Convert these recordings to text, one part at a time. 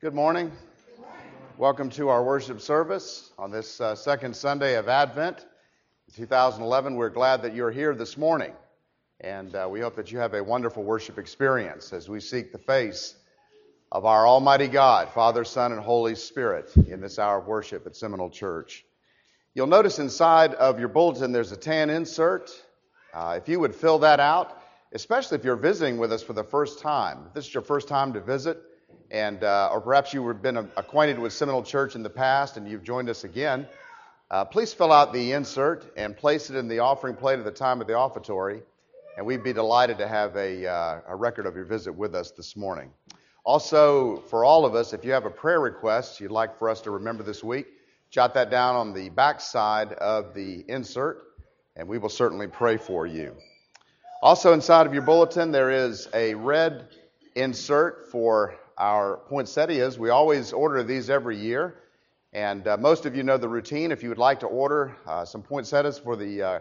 Good morning. Welcome to our worship service on this second Sunday of Advent, 2011. We're glad that you're here this morning, and we hope that you have a wonderful worship experience as we seek the face of our Almighty God, Father, Son, and Holy Spirit in this hour of worship at Seminole Church. You'll notice inside of your bulletin there's a tan insert. If you would fill that out, especially if you're visiting with us for the first time. If this is your first time to visit, and or perhaps you have been acquainted with Seminole Church in the past and you've joined us again, please fill out the insert and place it in the offering plate at the time of the offertory, and we'd be delighted to have a record of your visit with us this morning. Also, for all of us, if you have a prayer request you'd like for us to remember this week, jot that down on the back side of the insert, and we will certainly pray for you. Also inside of your bulletin, there is a red insert for our poinsettias. We always order these every year, and most of you know the routine. If you would like to order some poinsettias for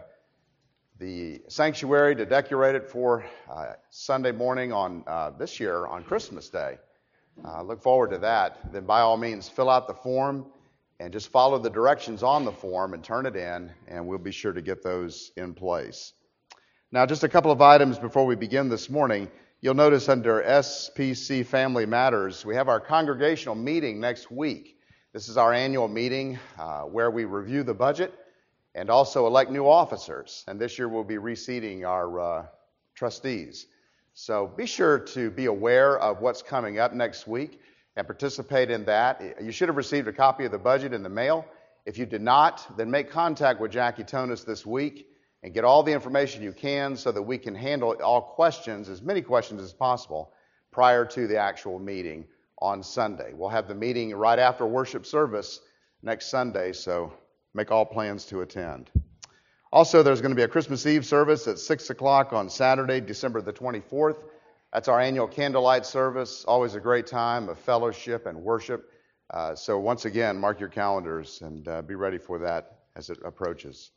the sanctuary to decorate it for Sunday morning on this year on Christmas Day, look forward to that. Then by all means fill out the form and just follow the directions on the form and turn it in, and we'll be sure to get those in place. Now, just a couple of items before we begin this morning. You'll notice under SPC Family Matters, we have our congregational meeting next week. This is our annual meeting where we review the budget and also elect new officers. And this year we'll be reseating our trustees. So be sure to be aware of what's coming up next week and participate in that. You should have received a copy of the budget in the mail. If you did not, then make contact with Jackie Tonis this week and get all the information you can so that we can handle all questions, as many questions as possible, prior to the actual meeting on Sunday. We'll have the meeting right after worship service next Sunday, so make all plans to attend. Also, there's going to be a Christmas Eve service at 6 o'clock on Saturday, December the 24th. That's our annual candlelight service, always a great time of fellowship and worship. So once again, mark your calendars and be ready for that as it approaches.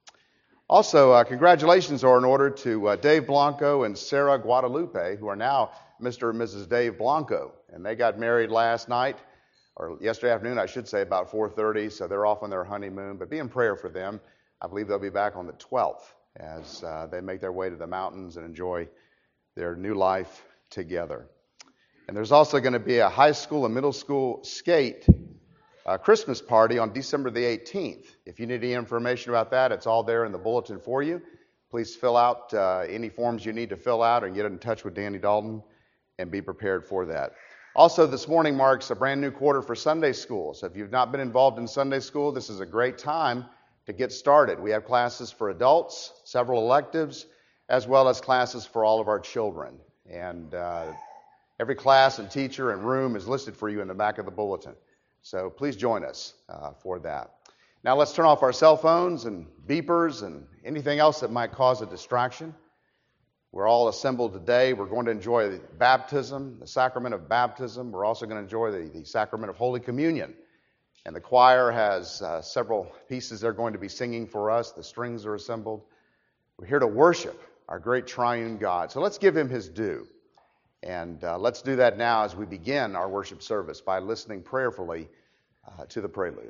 Also, congratulations are in order to Dave Blanco and Sarah Guadalupe, who are now Mr. and Mrs. Dave Blanco. And they got married last night, or yesterday afternoon, I should say, about 4:30, so they're off on their honeymoon. But be in prayer for them. I believe they'll be back on the 12th as they make their way to the mountains and enjoy their new life together. And there's also going to be a high school and middle school skate Christmas party on December the 18th. If you need any information about that, it's all there in the bulletin for you. Please fill out any forms you need to fill out and get in touch with Danny Dalton and be prepared for that. Also, this morning marks a brand new quarter for Sunday school. So if you've not been involved in Sunday school, this is a great time to get started. We have classes for adults, several electives, as well as classes for all of our children. And every class and teacher and room is listed for you in the back of the bulletin. So please join us for that. Now let's turn off our cell phones and beepers and anything else that might cause a distraction. We're all assembled today. We're going to enjoy the baptism, the sacrament of baptism. We're also going to enjoy the sacrament of Holy Communion. And the choir has several pieces they're going to be singing for us. The strings are assembled. We're here to worship our great triune God. So let's give him his due. And let's do that now as we begin our worship service by listening prayerfully to the prelude.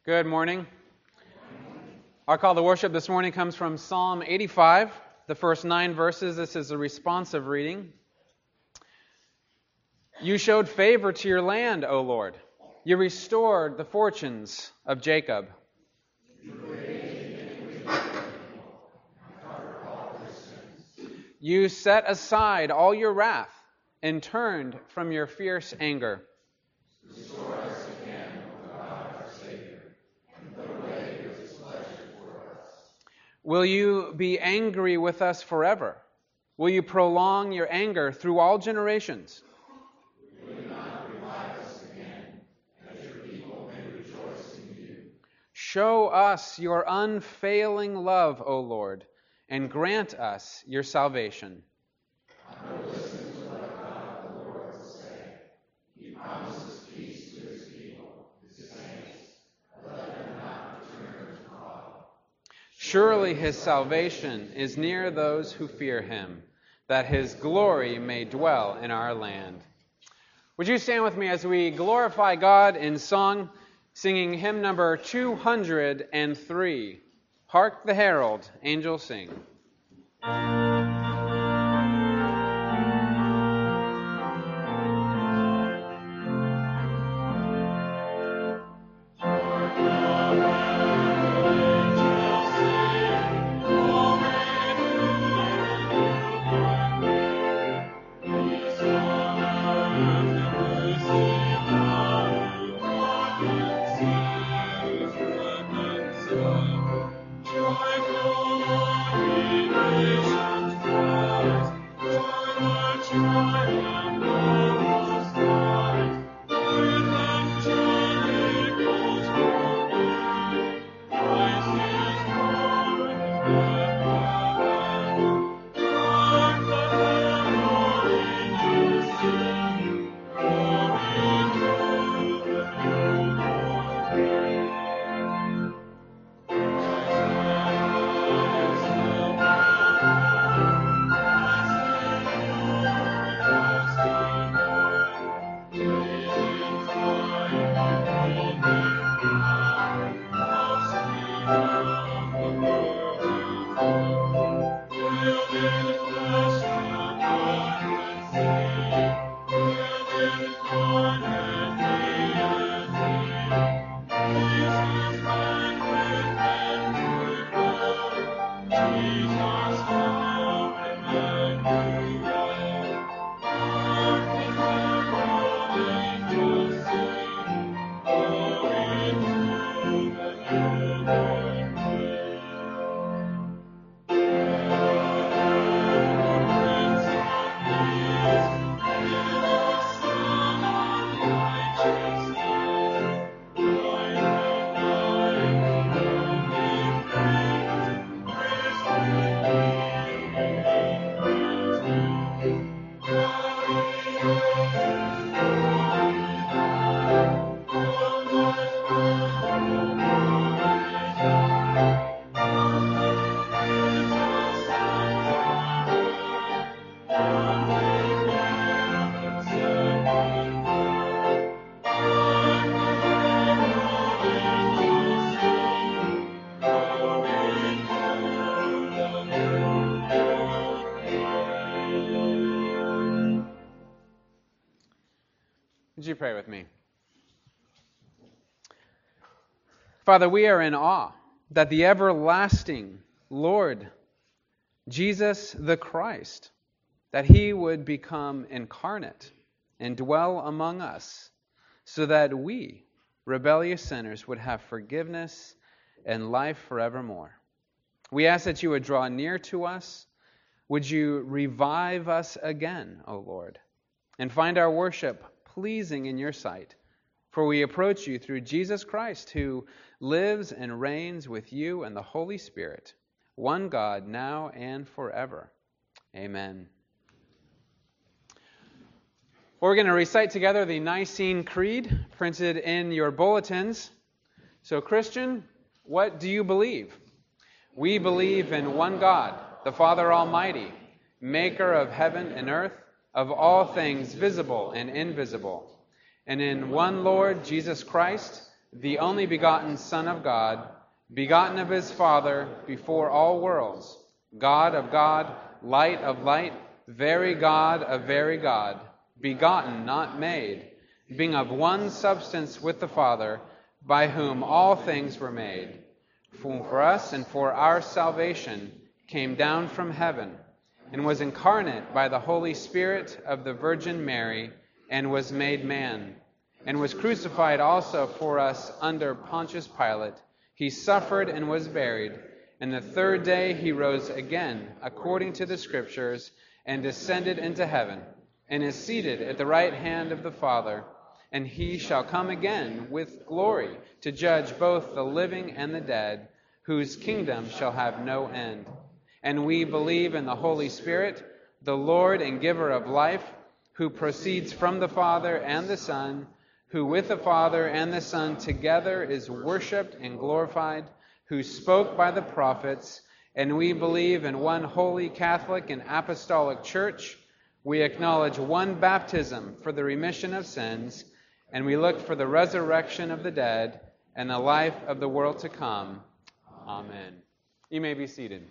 Good morning. Our call to worship this morning comes from Psalm 85, the first 9 verses. This is a responsive reading. You showed favor to your land, O Lord. You restored the fortunes of Jacob. You set aside all your wrath and turned from your fierce anger. Restore us again, O God, our Savior, and put away your displeasure for us. Will you be angry with us forever? Will you prolong your anger through all generations? Will you not revive us again, that your people may rejoice in you? Show us your unfailing love, O Lord, and grant us your salvation. I will listen to what God the Lord will say. He promises peace to his people, his saints. Let them not return to God. Surely his salvation is near those who fear him, that his glory may dwell in our land. Would you stand with me as we glorify God in song, singing hymn number 203, Hark the Herald Angels Sing. Would you pray with me? Father, we are in awe that the everlasting Lord, Jesus the Christ, that he would become incarnate and dwell among us so that we, rebellious sinners, would have forgiveness and life forevermore. We ask that you would draw near to us. Would you revive us again, O Lord, and find our worship pleasing in your sight? For we approach you through Jesus Christ, who lives and reigns with you and the Holy Spirit, one God, now and forever. Amen. We're going to recite together the Nicene Creed printed in your bulletins. So, Christian, what do you believe? We believe in one God, the Father Almighty, maker of heaven and earth, of all things visible and invisible, and in one Lord Jesus Christ, the only begotten Son of God, begotten of his Father before all worlds, God of God, light of light, very God of very God, begotten, not made, being of one substance with the Father, by whom all things were made, who for us and for our salvation came down from heaven, and was incarnate by the Holy Spirit of the Virgin Mary, and was made man, and was crucified also for us under Pontius Pilate. He suffered and was buried, and the third day he rose again, according to the Scriptures, and descended into heaven, and is seated at the right hand of the Father. And he shall come again with glory to judge both the living and the dead, whose kingdom shall have no end. And we believe in the Holy Spirit, the Lord and giver of life, who proceeds from the Father and the Son, who with the Father and the Son together is worshipped and glorified, who spoke by the prophets. And we believe in one holy Catholic and apostolic church. We acknowledge one baptism for the remission of sins, and we look for the resurrection of the dead and the life of the world to come. Amen. You may be seated.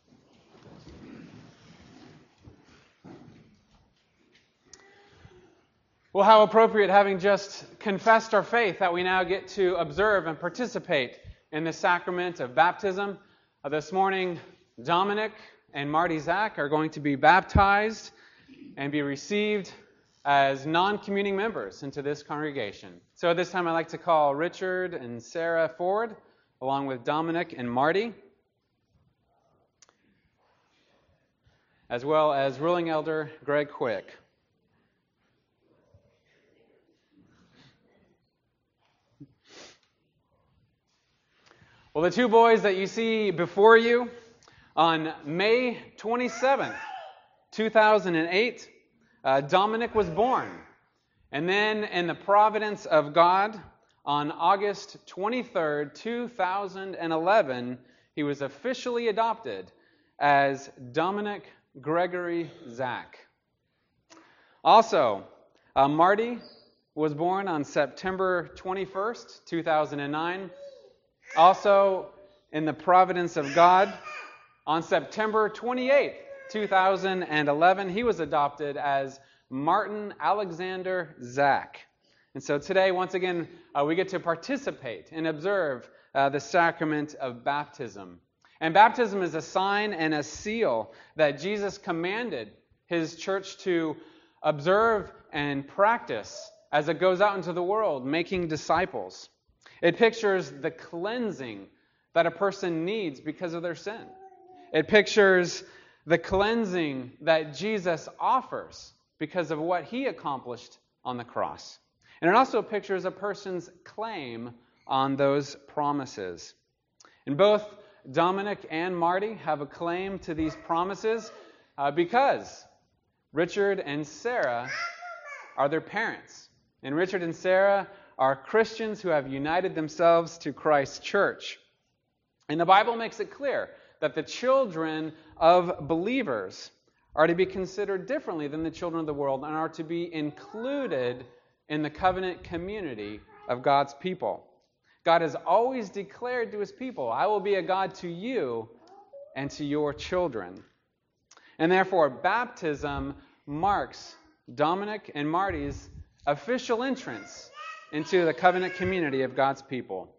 Well, how appropriate, having just confessed our faith, that we now get to observe and participate in the sacrament of baptism. This morning, Dominic and Marty Zach are going to be baptized and be received as non-communing members into this congregation. So at this time, I'd like to call Richard and Sarah forward, along with Dominic and Marty, as well as ruling elder Greg Quick. Well, the two boys that you see before you, on May 27th, 2008, Dominic was born. And then in the providence of God, on August 23rd, 2011, he was officially adopted as Dominic Gregory Zach. Also, Marty was born on September 21st, 2009. Also, in the providence of God, on September 28th, 2011, he was adopted as Martin Alexander Zach. And so today, once again, we get to participate and observe the sacrament of baptism. And baptism is a sign and a seal that Jesus commanded his church to observe and practice as it goes out into the world, making disciples. It pictures the cleansing that a person needs because of their sin. It pictures the cleansing that Jesus offers because of what he accomplished on the cross. And it also pictures a person's claim on those promises. And both Dominic and Marty have a claim to these promises because Richard and Sarah are their parents. And Richard and Sarah are Christians who have united themselves to Christ's church. And the Bible makes it clear that the children of believers are to be considered differently than the children of the world and are to be included in the covenant community of God's people. God has always declared to his people, I will be a God to you and to your children. And therefore, baptism marks Dominic and Marty's official entrance into the covenant community of God's people.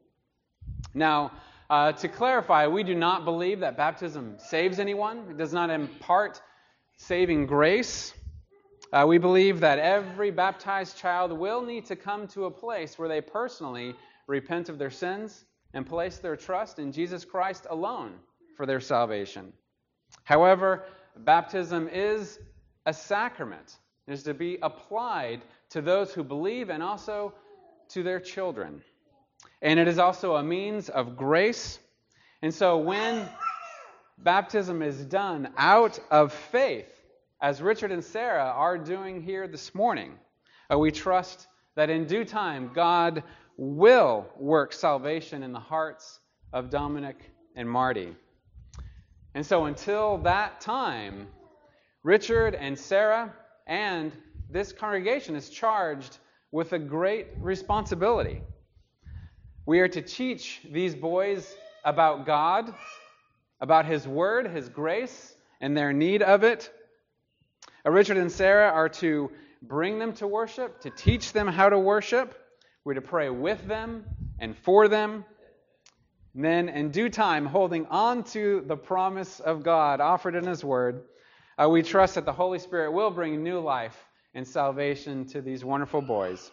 Now, to clarify, we do not believe that baptism saves anyone. It does not impart saving grace. We believe that every baptized child will need to come to a place where they personally repent of their sins and place their trust in Jesus Christ alone for their salvation. However, baptism is a sacrament. It is to be applied to those who believe and also to their children. And it is also a means of grace. And so when baptism is done out of faith, as Richard and Sarah are doing here this morning, we trust that in due time God will work salvation in the hearts of Dominic and Marty. And so until that time, Richard and Sarah and this congregation is charged with a great responsibility. We are to teach these boys about God, about His Word, His grace, and their need of it. Richard and Sarah are to bring them to worship, to teach them how to worship. We're to pray with them and for them. And then, in due time, holding on to the promise of God offered in His Word, we trust that the Holy Spirit will bring new life and salvation to these wonderful boys.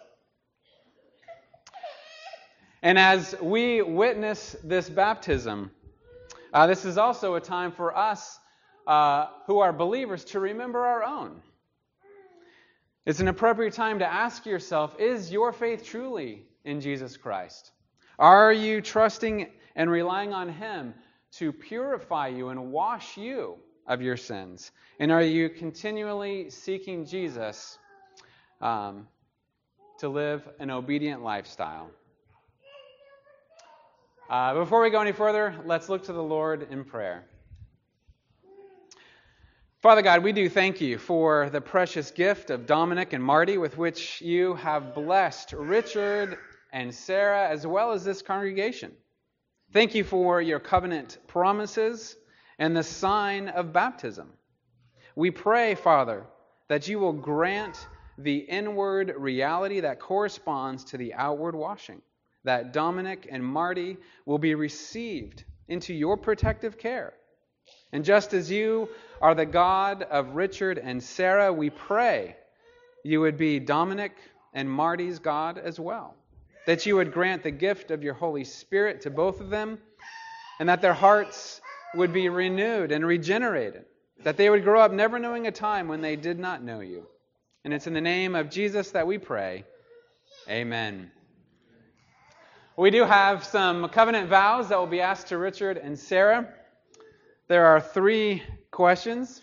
And as we witness this baptism, this is also a time for us who are believers to remember our own. It's an appropriate time to ask yourself, is your faith truly in Jesus Christ? Are you trusting and relying on Him to purify you and wash you of your sins? And are you continually seeking Jesus to live an obedient lifestyle? Before we go any further, let's look to the Lord in prayer. Father God, we do thank you for the precious gift of Dominic and Marty with which you have blessed Richard and Sarah as well as this congregation. Thank you for your covenant promises and the sign of baptism. We pray, Father, that you will grant the inward reality that corresponds to the outward washing, that Dominic and Marty will be received into your protective care. And just as you are the God of Richard and Sarah, we pray you would be Dominic and Marty's God as well. That you would grant the gift of your Holy Spirit to both of them, and that their hearts would be renewed and regenerated. That they would grow up never knowing a time when they did not know you. And it's in the name of Jesus that we pray. Amen. We do have some covenant vows that will be asked to Richard and Sarah. There are 3 questions.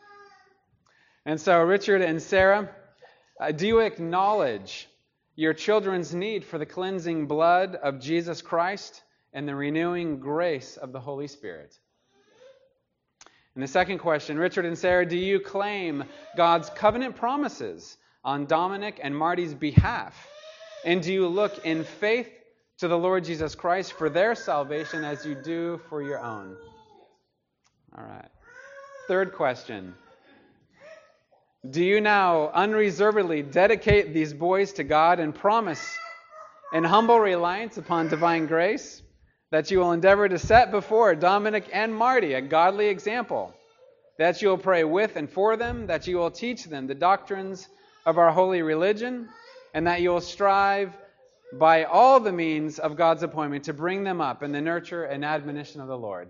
And so, Richard and Sarah, do you acknowledge your children's need for the cleansing blood of Jesus Christ and the renewing grace of the Holy Spirit? And the second question, Richard and Sarah, do you claim God's covenant promises on Dominic and Marty's behalf? And do you look in faith to the Lord Jesus Christ for their salvation as you do for your own? All right. Third question. Do you now unreservedly dedicate these boys to God and promise in humble reliance upon divine grace that you will endeavor to set before Dominic and Marty a godly example, that you will pray with and for them, that you will teach them the doctrines of our holy religion, and that you will strive by all the means of God's appointment to bring them up in the nurture and admonition of the Lord?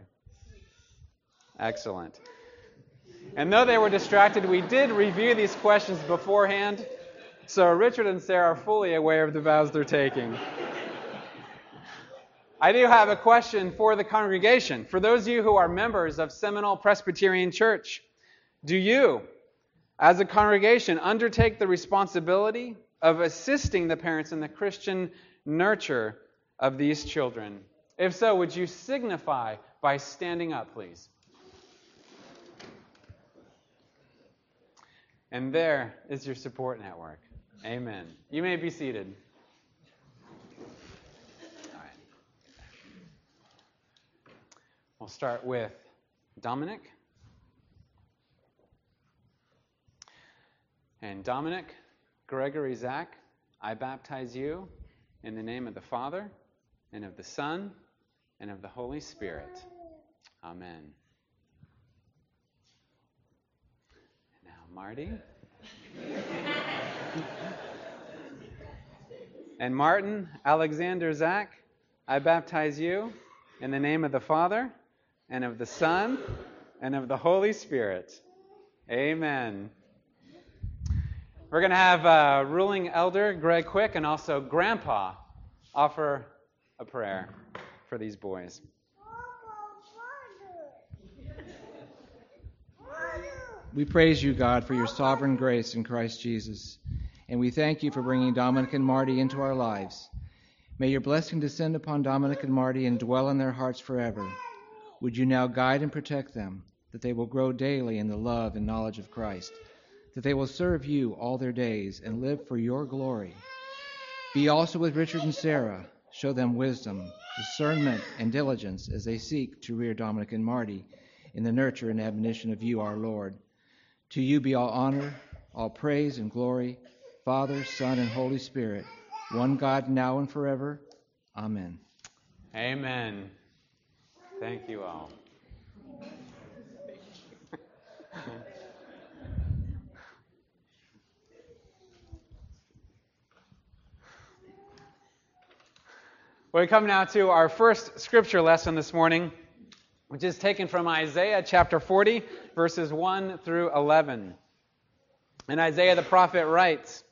Excellent. And though they were distracted, we did review these questions beforehand, so Richard and Sarah are fully aware of the vows they're taking. I do have a question for the congregation. For those of you who are members of Seminole Presbyterian Church, do you, as a congregation, undertake the responsibility of assisting the parents in the Christian nurture of these children? If so, would you signify by standing up, please? And there is your support network. Amen. You may be seated. All right. We'll start with Dominic. And Dominic Gregory Zach, I baptize you in the name of the Father, and of the Son, and of the Holy Spirit. Amen. Marty. And Martin Alexander Zach, I baptize you in the name of the Father, and of the Son, and of the Holy Spirit. Amen. We're going to have ruling elder Greg Quick and also Grandpa offer a prayer for these boys. We praise you, God, for your sovereign grace in Christ Jesus. And we thank you for bringing Dominic and Marty into our lives. May your blessing descend upon Dominic and Marty and dwell in their hearts forever. Would you now guide and protect them, that they will grow daily in the love and knowledge of Christ, that they will serve you all their days and live for your glory. Be also with Richard and Sarah. Show them wisdom, discernment, and diligence as they seek to rear Dominic and Marty in the nurture and admonition of you, our Lord. To you be all honor, all praise and glory, Father, Son, and Holy Spirit, one God, now and forever. Amen. Amen. Thank you all. We come now to our first scripture lesson this morning, which is taken from Isaiah chapter 40, verses 1 through 11. And Isaiah the prophet writes,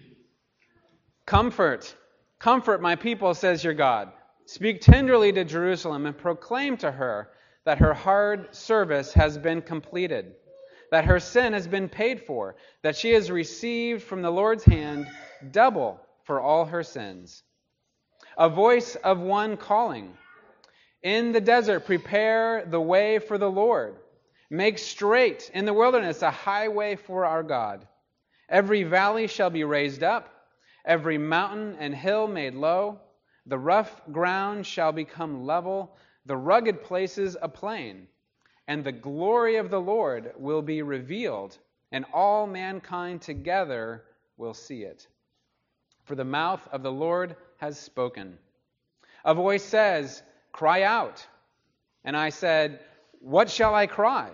Comfort, comfort my people, says your God. Speak tenderly to Jerusalem and proclaim to her that her hard service has been completed, that her sin has been paid for, that she has received from the Lord's hand double for all her sins. A voice of one calling, in the desert, prepare the way for the Lord. Make straight in the wilderness a highway for our God. Every valley shall be raised up, every mountain and hill made low. The rough ground shall become level, the rugged places a plain. And the glory of the Lord will be revealed, and all mankind together will see it. For the mouth of the Lord has spoken. A voice says, Cry out. And I said, What shall I cry?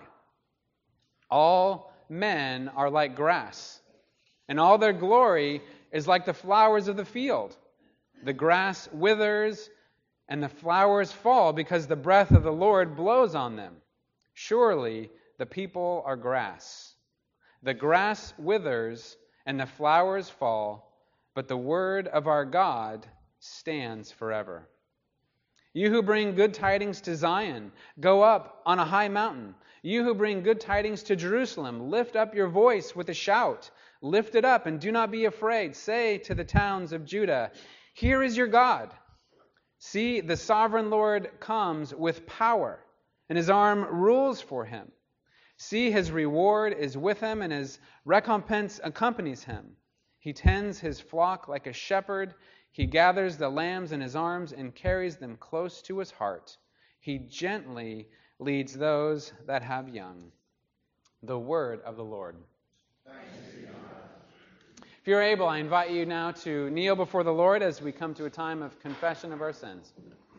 All men are like grass, and all their glory is like the flowers of the field. The grass withers, and the flowers fall, because the breath of the Lord blows on them. Surely the people are grass. The grass withers, and the flowers fall, but the word of our God stands forever. You who bring good tidings to Zion, go up on a high mountain. You who bring good tidings to Jerusalem, lift up your voice with a shout. Lift it up and do not be afraid. Say to the towns of Judah, Here is your God. See, the sovereign Lord comes with power, and his arm rules for him. See, his reward is with him, and his recompense accompanies him. He tends his flock like a shepherd. He gathers the lambs in his arms and carries them close to his heart. He gently leads those that have young. The word of the Lord. Thanks be to God. If you're able, I invite you now to kneel before the Lord as we come to a time of confession of our sins.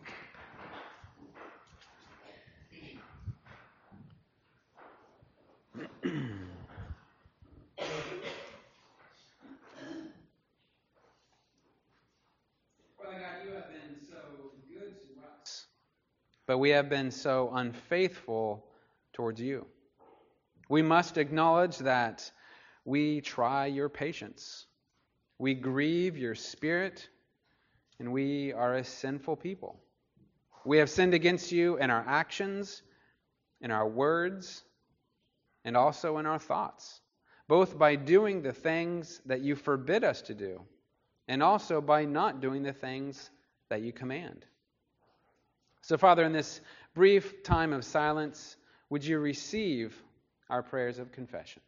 But we have been so unfaithful towards you. We must acknowledge that we try your patience. We grieve your spirit, and we are a sinful people. We have sinned against you in our actions, in our words, and also in our thoughts, both by doing the things that you forbid us to do, and also by not doing the things that you command. So, Father, in this brief time of silence, would you receive our prayers of confession?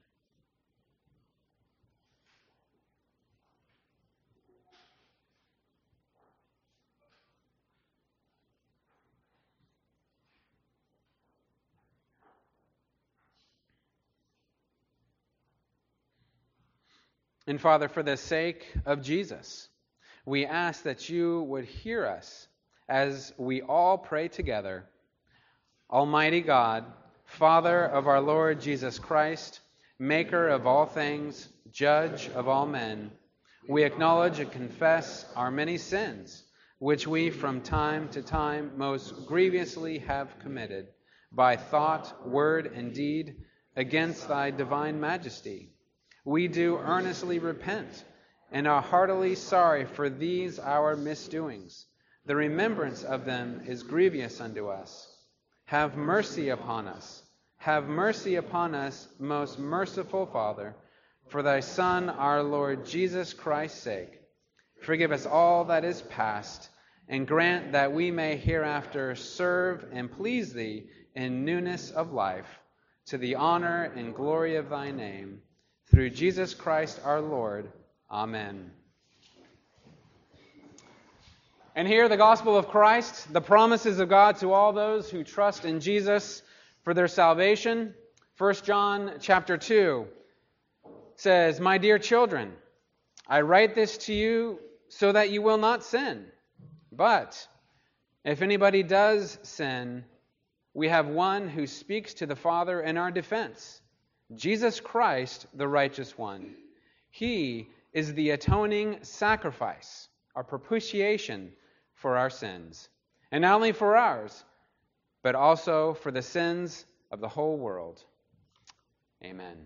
And Father, for the sake of Jesus, we ask that you would hear us as we all pray together. Almighty God, Father of our Lord Jesus Christ, maker of all things, judge of all men, we acknowledge and confess our many sins, which we from time to time most grievously have committed, by thought, word, and deed, against thy divine majesty. We do earnestly repent, and are heartily sorry for these our misdoings. The remembrance of them is grievous unto us. Have mercy upon us. Have mercy upon us, most merciful Father, for thy Son, our Lord Jesus Christ's sake. Forgive us all that is past, and grant that we may hereafter serve and please thee in newness of life, to the honor and glory of thy name. Through Jesus Christ our Lord. Amen. And hear the gospel of Christ, the promises of God to all those who trust in Jesus for their salvation. 1 John chapter 2 says, "My dear children, I write this to you so that you will not sin. But if anybody does sin, we have one who speaks to the Father in our defense, Jesus Christ, the righteous one. He is the atoning sacrifice, our propitiation for our sins, and not only for ours, but also for the sins of the whole world." Amen.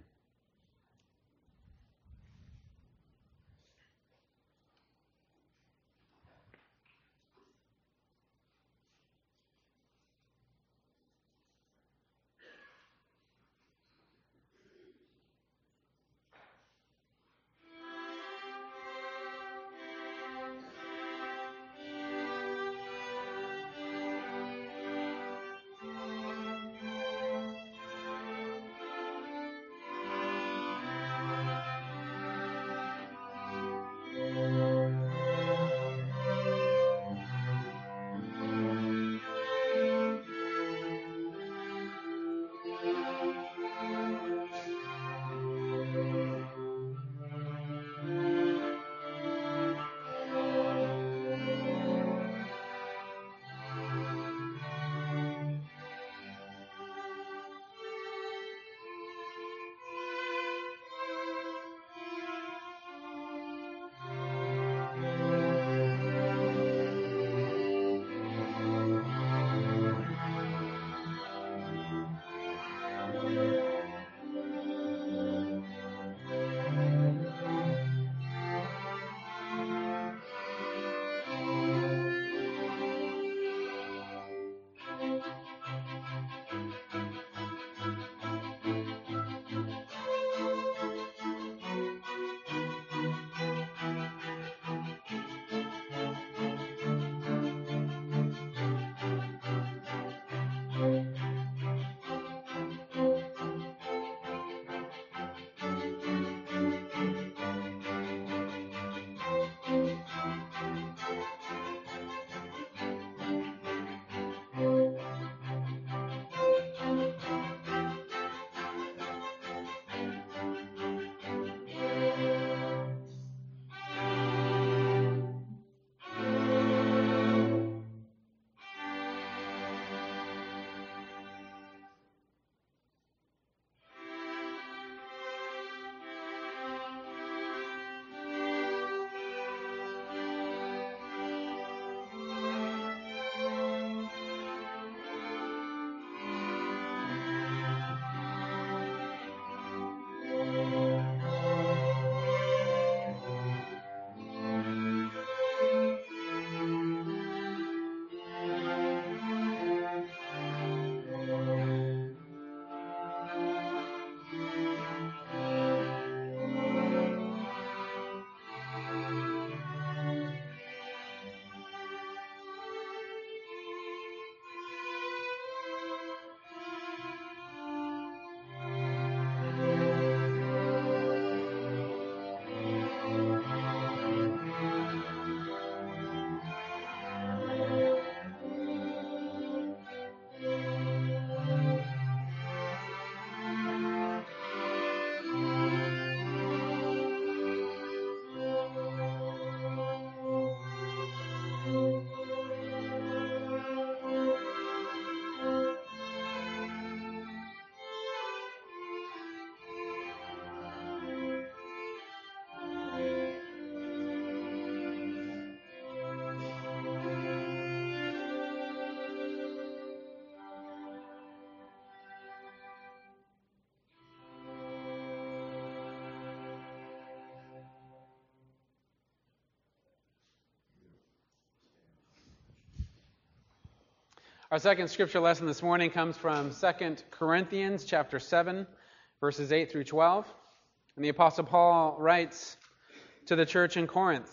Our second scripture lesson this morning comes from 2 Corinthians chapter 7, verses 8 through 12. And the Apostle Paul writes to the church in Corinth,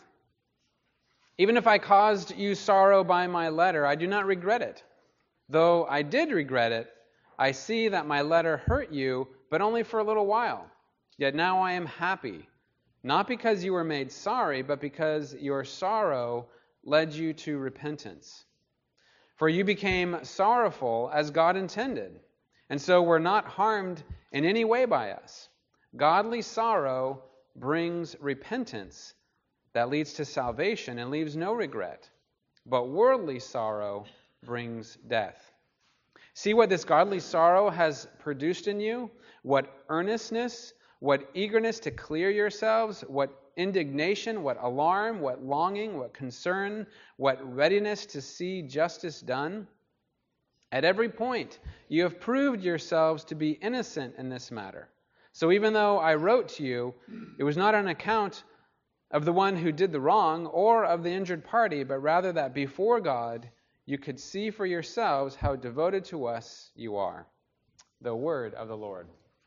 "Even if I caused you sorrow by my letter, I do not regret it. Though I did regret it, I see that my letter hurt you, but only for a little while. Yet now I am happy, not because you were made sorry, but because your sorrow led you to repentance. For you became sorrowful as God intended, and so were not harmed in any way by us. Godly sorrow brings repentance that leads to salvation and leaves no regret, but worldly sorrow brings death. See what this godly sorrow has produced in you, what earnestness, what eagerness to clear yourselves, what indignation, what alarm, what longing, what concern, what readiness to see justice done. At every point, you have proved yourselves to be innocent in this matter. So even though I wrote to you, it was not on account of the one who did the wrong or of the injured party, but rather that before God you could see for yourselves how devoted to us you are. The word of the Lord.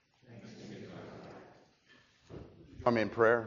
Join me in prayer.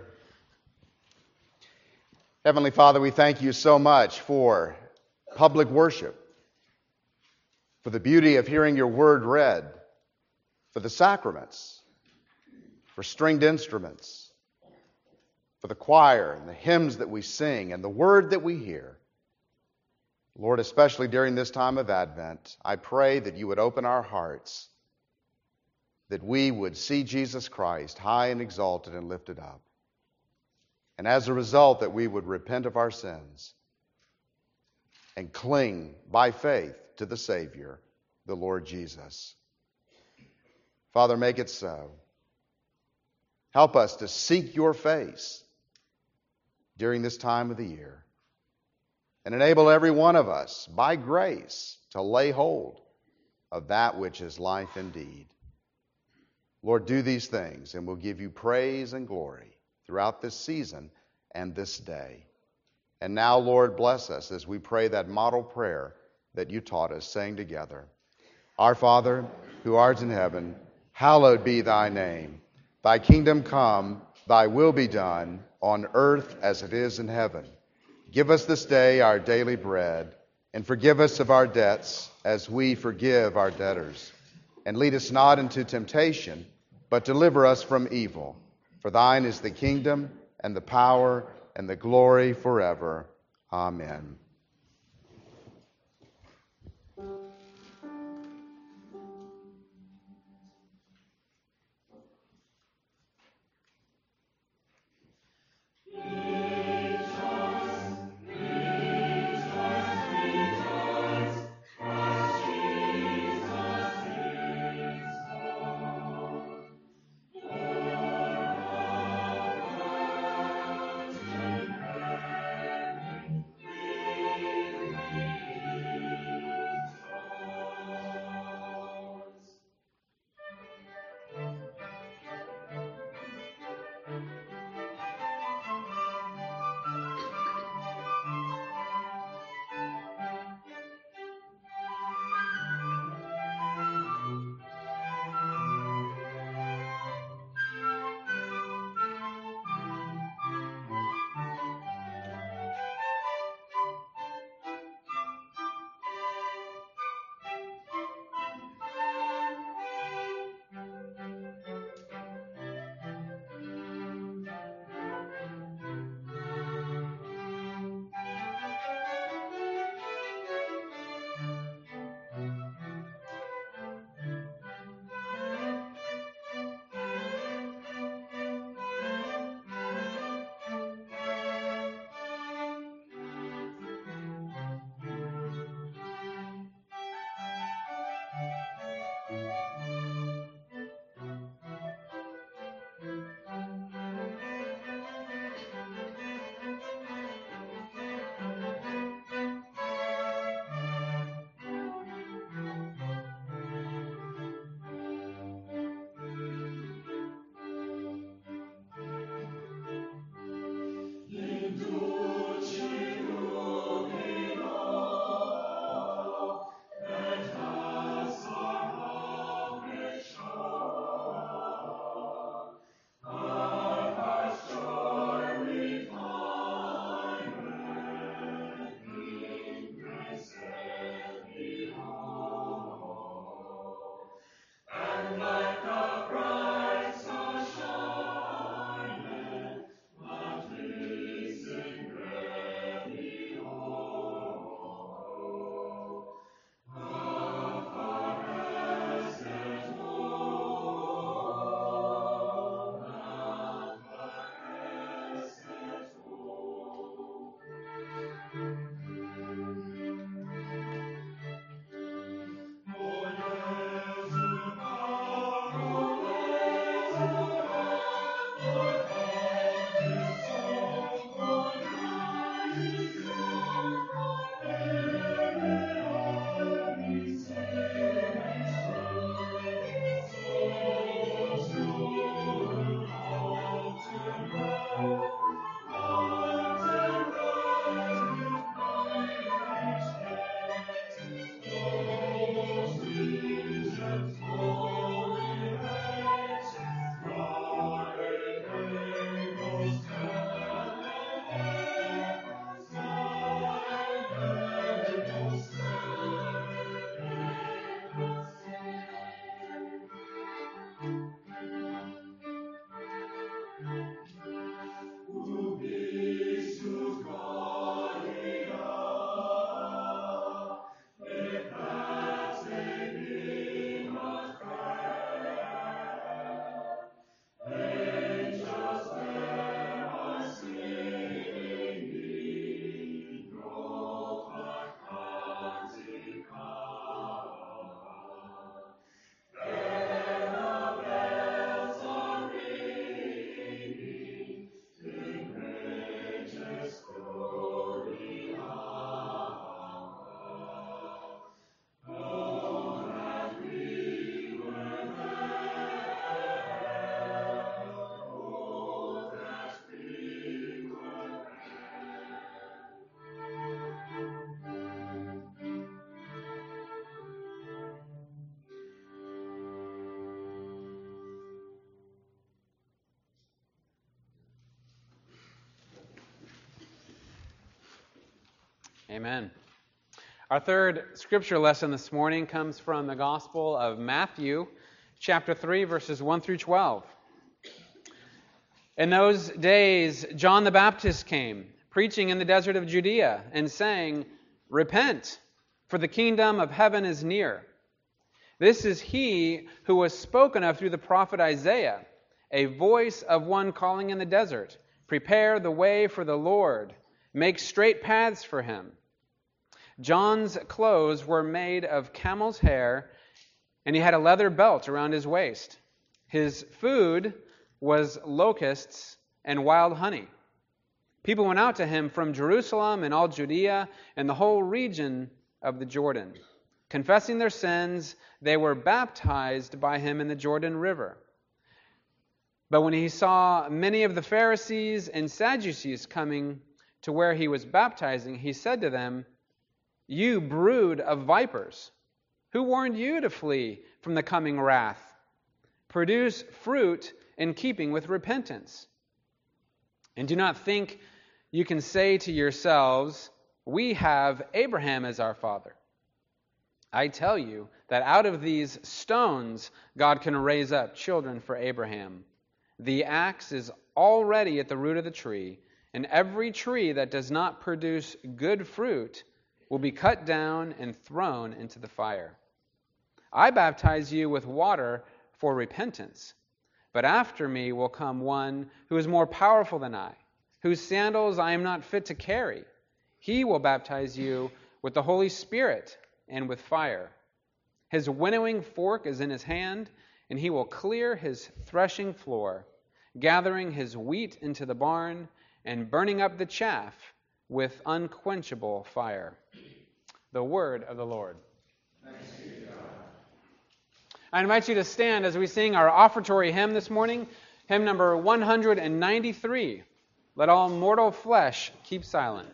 Heavenly Father, we thank you so much for public worship, for the beauty of hearing your word read, for the sacraments, for stringed instruments, for the choir and the hymns that we sing and the word that we hear. Lord, especially during this time of Advent, I pray that you would open our hearts, that we would see Jesus Christ high and exalted and lifted up. And as a result, that we would repent of our sins and cling by faith to the Savior, the Lord Jesus. Father, make it so. Help us to seek your face during this time of the year, and enable every one of us, by grace, to lay hold of that which is life indeed. Lord, do these things, and we'll give you praise and glory throughout this season and this day. And now, Lord, bless us as we pray that model prayer that you taught us, saying together, Our Father, who art in heaven, hallowed be thy name. Thy kingdom come, thy will be done, on earth as it is in heaven. Give us this day our daily bread, and forgive us of our debts as we forgive our debtors. And lead us not into temptation, but deliver us from evil. For thine is the kingdom, and the power, and the glory forever. Amen. Amen. Our third scripture lesson this morning comes from the Gospel of Matthew, chapter 3, verses 1 through 12. In those days, John the Baptist came, preaching in the desert of Judea, and saying, "Repent, for the kingdom of heaven is near." This is he who was spoken of through the prophet Isaiah, a voice of one calling in the desert, "Prepare the way for the Lord, make straight paths for him." John's clothes were made of camel's hair, and he had a leather belt around his waist. His food was locusts and wild honey. People went out to him from Jerusalem and all Judea and the whole region of the Jordan. Confessing their sins, they were baptized by him in the Jordan River. But when he saw many of the Pharisees and Sadducees coming to where he was baptizing, he said to them, "You brood of vipers, who warned you to flee from the coming wrath? Produce fruit in keeping with repentance. And do not think you can say to yourselves, 'We have Abraham as our father.' I tell you that out of these stones God can raise up children for Abraham. The axe is already at the root of the tree, and every tree that does not produce good fruit will be cut down and thrown into the fire. I baptize you with water for repentance, but after me will come one who is more powerful than I, whose sandals I am not fit to carry. He will baptize you with the Holy Spirit and with fire. His winnowing fork is in his hand, and he will clear his threshing floor, gathering his wheat into the barn and burning up the chaff with unquenchable fire." The word of the Lord. Thanks be to God. I invite you to stand as we sing our offertory hymn this morning, hymn number 193, "Let All Mortal Flesh Keep Silent."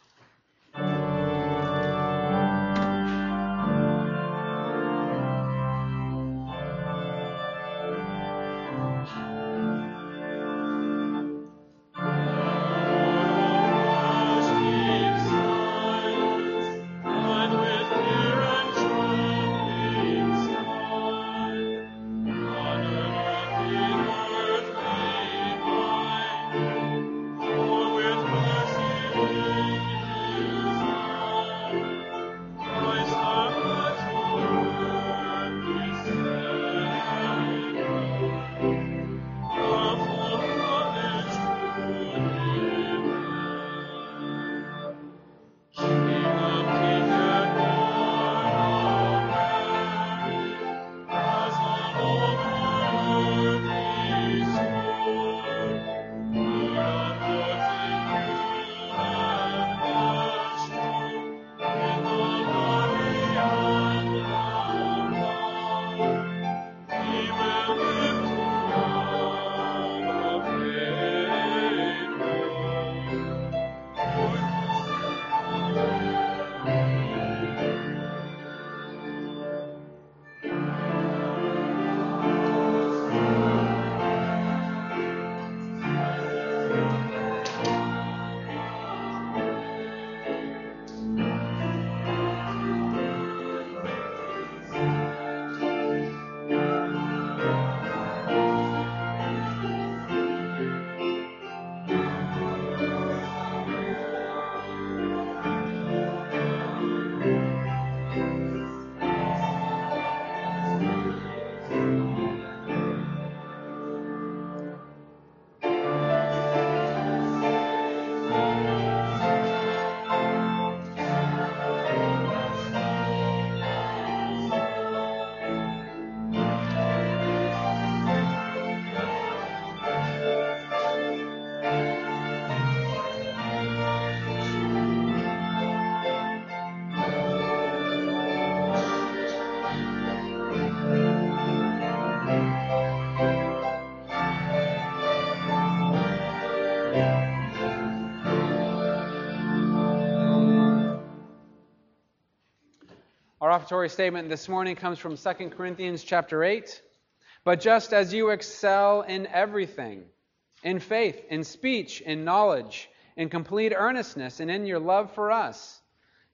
Our offertory statement this morning comes from 2 Corinthians chapter 8. "But just as you excel in everything, in faith, in speech, in knowledge, in complete earnestness, and in your love for us,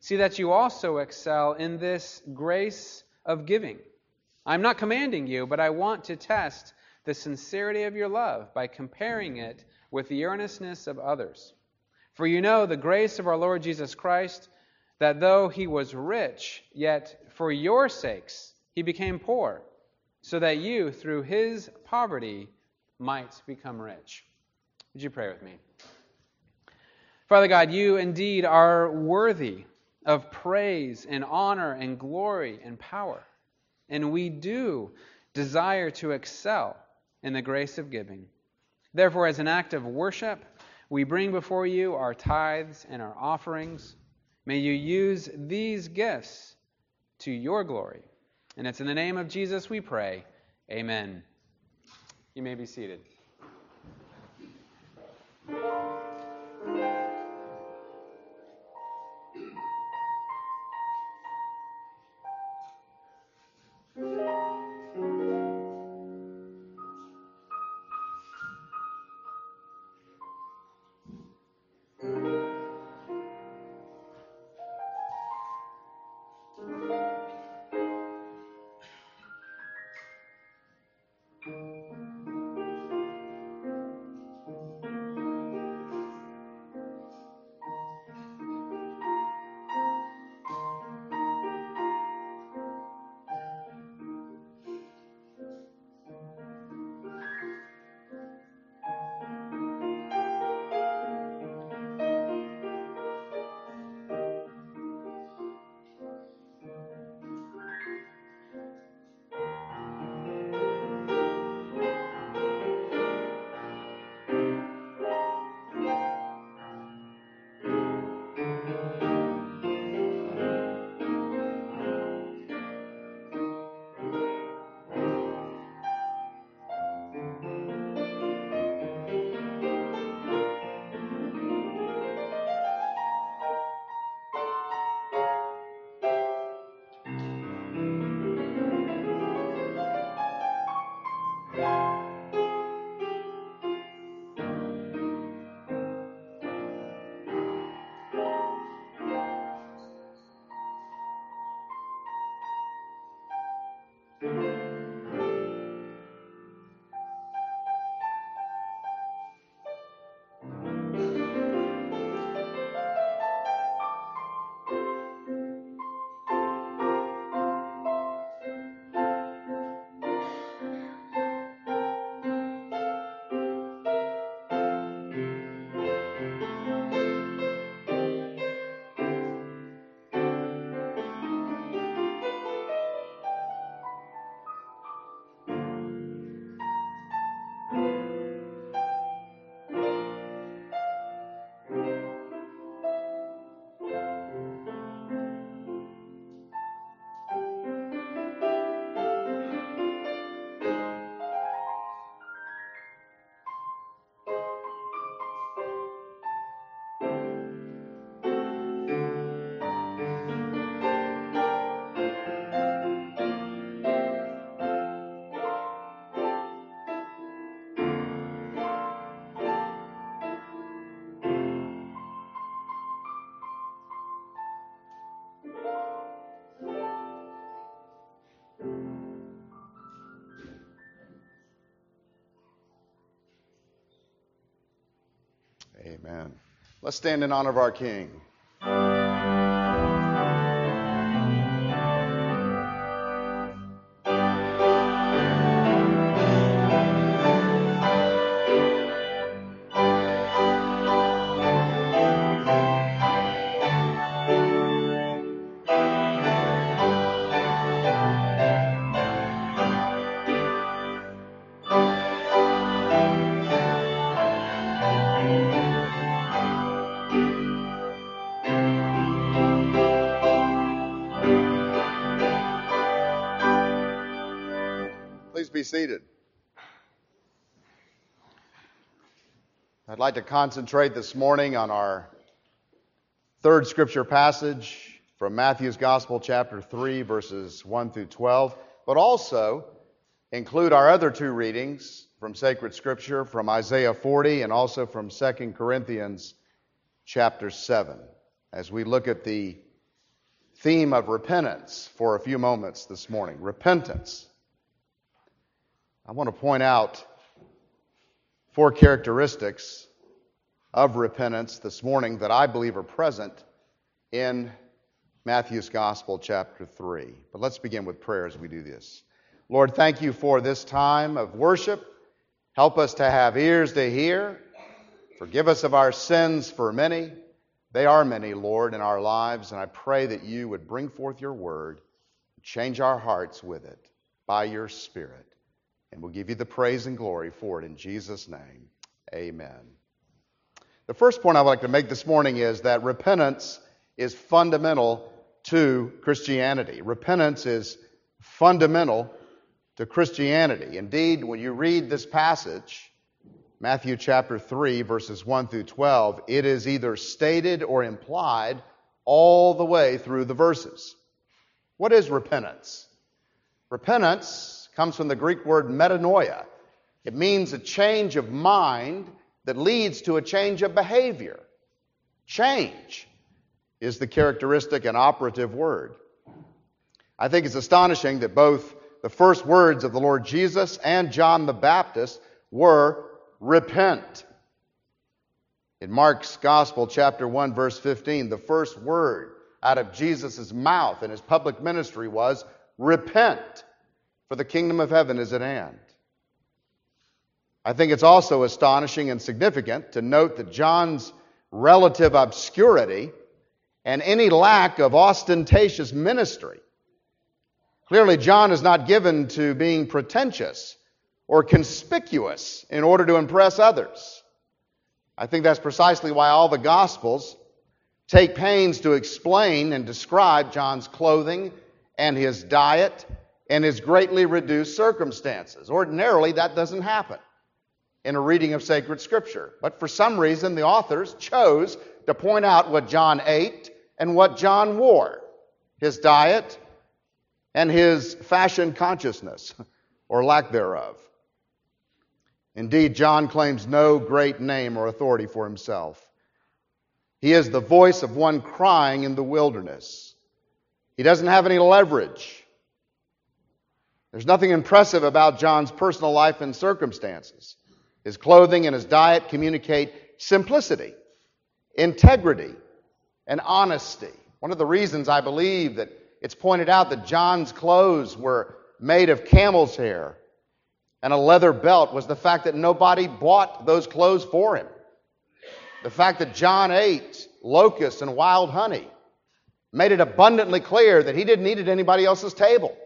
see that you also excel in this grace of giving. I'm not commanding you, but I want to test the sincerity of your love by comparing it with the earnestness of others. For you know the grace of our Lord Jesus Christ, that though he was rich, yet for your sakes he became poor, so that you, through his poverty, might become rich. Would you pray with me? Father God, you indeed are worthy of praise and honor and glory and power. And we do desire to excel in the grace of giving. Therefore, as an act of worship, we bring before you our tithes and our offerings. May you use these gifts to your glory. And it's in the name of Jesus we pray. Amen. You may be seated. Amen. Let's stand in honor of our King. Please be seated. I'd like to concentrate this morning on our third scripture passage from Matthew's Gospel, chapter 3, verses 1 through 12, but also include our other two readings from sacred scripture, from Isaiah 40 and also from 2 Corinthians chapter 7, as we look at the theme of repentance for a few moments this morning. Repentance. I want to point out 4 characteristics of repentance this morning that I believe are present in Matthew's Gospel, chapter 3. But let's begin with prayer as we do this. Lord, thank you for this time of worship. Help us to have ears to hear. Forgive us of our sins for many. They are many, Lord, in our lives, and I pray that you would bring forth your word, change our hearts with it by your Spirit. And we'll give you the praise and glory for it in Jesus' name. Amen. The first point I'd like to make this morning is that repentance is fundamental to Christianity. Repentance is fundamental to Christianity. Indeed, when you read this passage, Matthew chapter 3, verses 1 through 12, it is either stated or implied all the way through the verses. What is repentance? Repentance comes from the Greek word metanoia. It means a change of mind that leads to a change of behavior. Change is the characteristic and operative word. I think it's astonishing that both the first words of the Lord Jesus and John the Baptist were repent. In Mark's Gospel, chapter 1, verse 15, the first word out of Jesus' mouth in his public ministry was, repent, for the kingdom of heaven is at hand. I think it's also astonishing and significant to note that John's relative obscurity and any lack of ostentatious ministry. Clearly, John is not given to being pretentious or conspicuous in order to impress others. I think that's precisely why all the Gospels take pains to explain and describe John's clothing and his diet and his greatly reduced circumstances. Ordinarily, that doesn't happen in a reading of sacred Scripture. But for some reason, the authors chose to point out what John ate and what John wore, his diet and his fashion consciousness, or lack thereof. Indeed, John claims no great name or authority for himself. He is the voice of one crying in the wilderness. He doesn't have any leverage. There's nothing impressive about John's personal life and circumstances. His clothing and his diet communicate simplicity, integrity, and honesty. One of the reasons I believe that it's pointed out that John's clothes were made of camel's hair and a leather belt was the fact that nobody bought those clothes for him. The fact that John ate locusts and wild honey made it abundantly clear that he didn't eat at anybody else's table.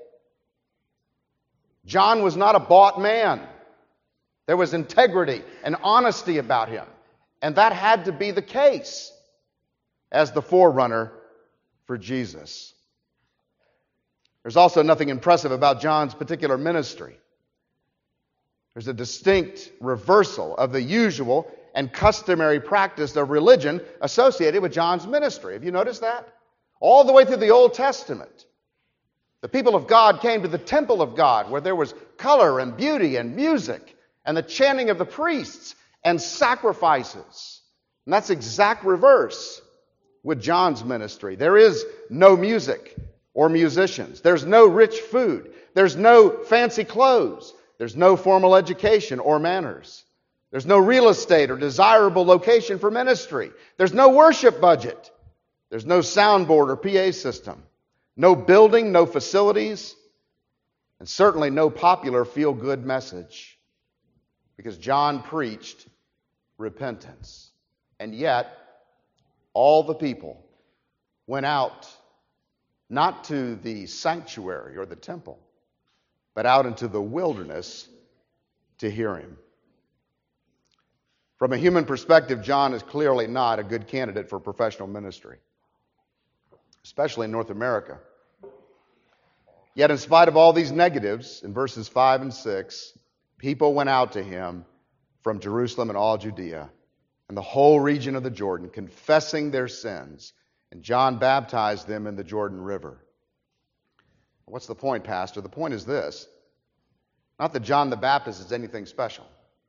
John was not a bought man. There was integrity and honesty about him. And that had to be the case as the forerunner for Jesus. There's also nothing impressive about John's particular ministry. There's a distinct reversal of the usual and customary practice of religion associated with John's ministry. Have you noticed that? All the way through the Old Testament, the people of God came to the temple of God where there was color and beauty and music and the chanting of the priests and sacrifices. And that's exact reverse with John's ministry. There is no music or musicians. There's no rich food. There's no fancy clothes. There's no formal education or manners. There's no real estate or desirable location for ministry. There's no worship budget. There's no soundboard or PA system. No building, no facilities, and certainly no popular feel-good message. Because John preached repentance. And yet, all the people went out not to the sanctuary or the temple, but out into the wilderness to hear him. From a human perspective, John is clearly not a good candidate for professional ministry, especially in North America. Yet in spite of all these negatives, in verses 5 and 6, people went out to him from Jerusalem and all Judea and the whole region of the Jordan, confessing their sins, and John baptized them in the Jordan River. What's the point, Pastor? The point is this. Not that John the Baptist is anything special,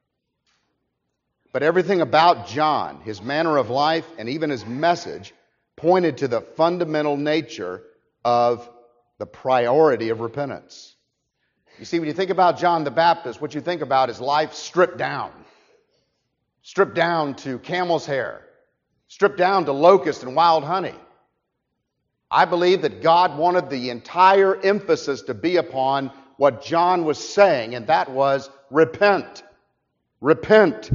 but everything about John, his manner of life, and even his message, pointed to the fundamental nature of the priority of repentance. You see, when you think about John the Baptist, what you think about is life stripped down. Stripped down to camel's hair. Stripped down to locust and wild honey. I believe that God wanted the entire emphasis to be upon what John was saying, and that was repent. Repent.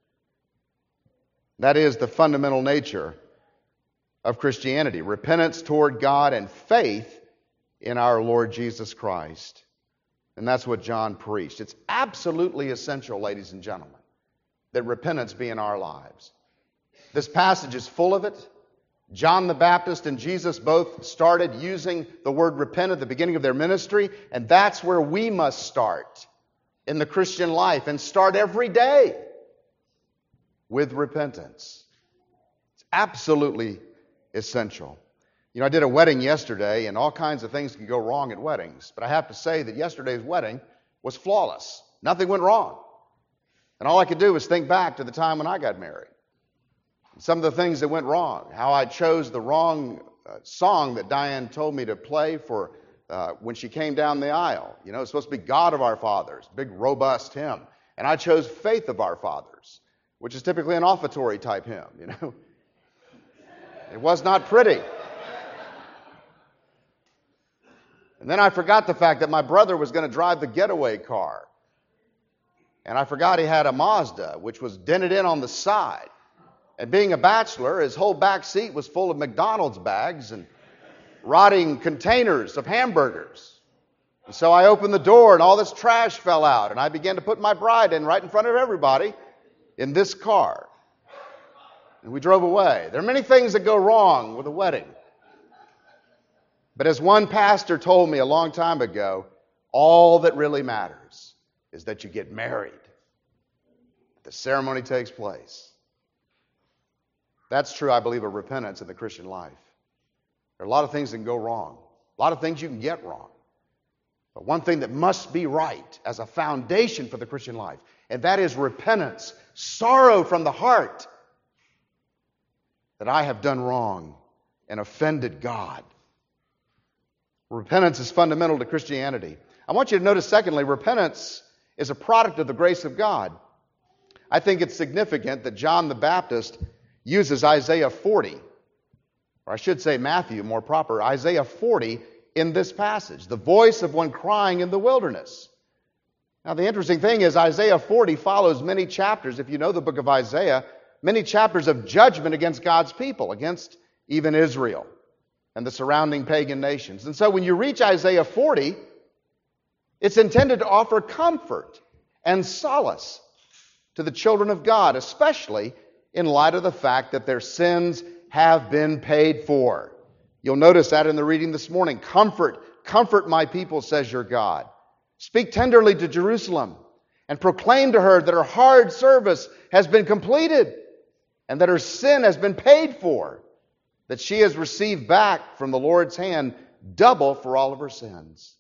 That is the fundamental nature of Christianity. Repentance toward God and faith in our Lord Jesus Christ. And that's what John preached. It's absolutely essential, ladies and gentlemen, that repentance be in our lives. This passage is full of it. John the Baptist and Jesus both started using the word repent at the beginning of their ministry, and that's where we must start in the Christian life, and start every day with repentance. It's absolutely essential. You know, I did a wedding yesterday, and all kinds of things can go wrong at weddings, but I have to say that yesterday's wedding was flawless. Nothing went wrong. And all I could do was think back to the time when I got married. Some of the things that went wrong, how I chose the wrong song that Diane told me to play for when she came down the aisle. You know, it's supposed to be God of Our Fathers, big robust hymn. And I chose Faith of Our Fathers, which is typically an offertory type hymn, you know. It was not pretty. And then I forgot the fact that my brother was going to drive the getaway car. And I forgot he had a Mazda, which was dented in on the side. And being a bachelor, his whole back seat was full of McDonald's bags and rotting containers of hamburgers. And so I opened the door and all this trash fell out. And I began to put my bride in right in front of everybody in this car. And we drove away. There are many things that go wrong with a wedding. But as one pastor told me a long time ago, all that really matters is that you get married. The ceremony takes place. That's true, I believe, of repentance in the Christian life. There are a lot of things that can go wrong. A lot of things you can get wrong. But one thing that must be right as a foundation for the Christian life, and that is repentance, sorrow from the heart that I have done wrong and offended God. Repentance is fundamental to Christianity. I want you to notice, secondly, repentance is a product of the grace of God. I think it's significant that John the Baptist uses Isaiah 40, or I should say Matthew, more proper, Isaiah 40 in this passage, the voice of one crying in the wilderness. Now, the interesting thing is Isaiah 40 follows many chapters, if you know the book of Isaiah, many chapters of judgment against God's people, against even Israel and the surrounding pagan nations. And so when you reach Isaiah 40, it's intended to offer comfort and solace to the children of God, especially in light of the fact that their sins have been paid for. You'll notice that in the reading this morning. Comfort my people, says your God. Speak tenderly to Jerusalem and proclaim to her that her hard service has been completed and that her sin has been paid for, that she has received back from the Lord's hand double for all of her sins.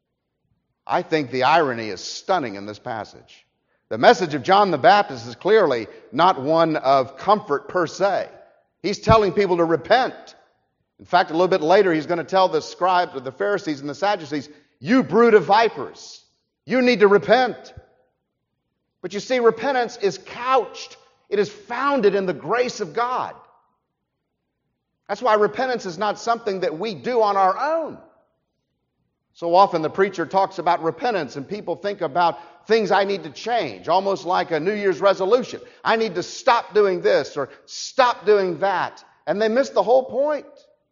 I think the irony is stunning in this passage. The message of John the Baptist is clearly not one of comfort per se. He's telling people to repent. In fact, a little bit later, he's going to tell the scribes or the Pharisees and the Sadducees, you brood of vipers, you need to repent. But you see, repentance is couched. It is founded in the grace of God. That's why repentance is not something that we do on our own. So often the preacher talks about repentance and people think about things I need to change, almost like a New Year's resolution. I need to stop doing this or stop doing that. And they miss the whole point.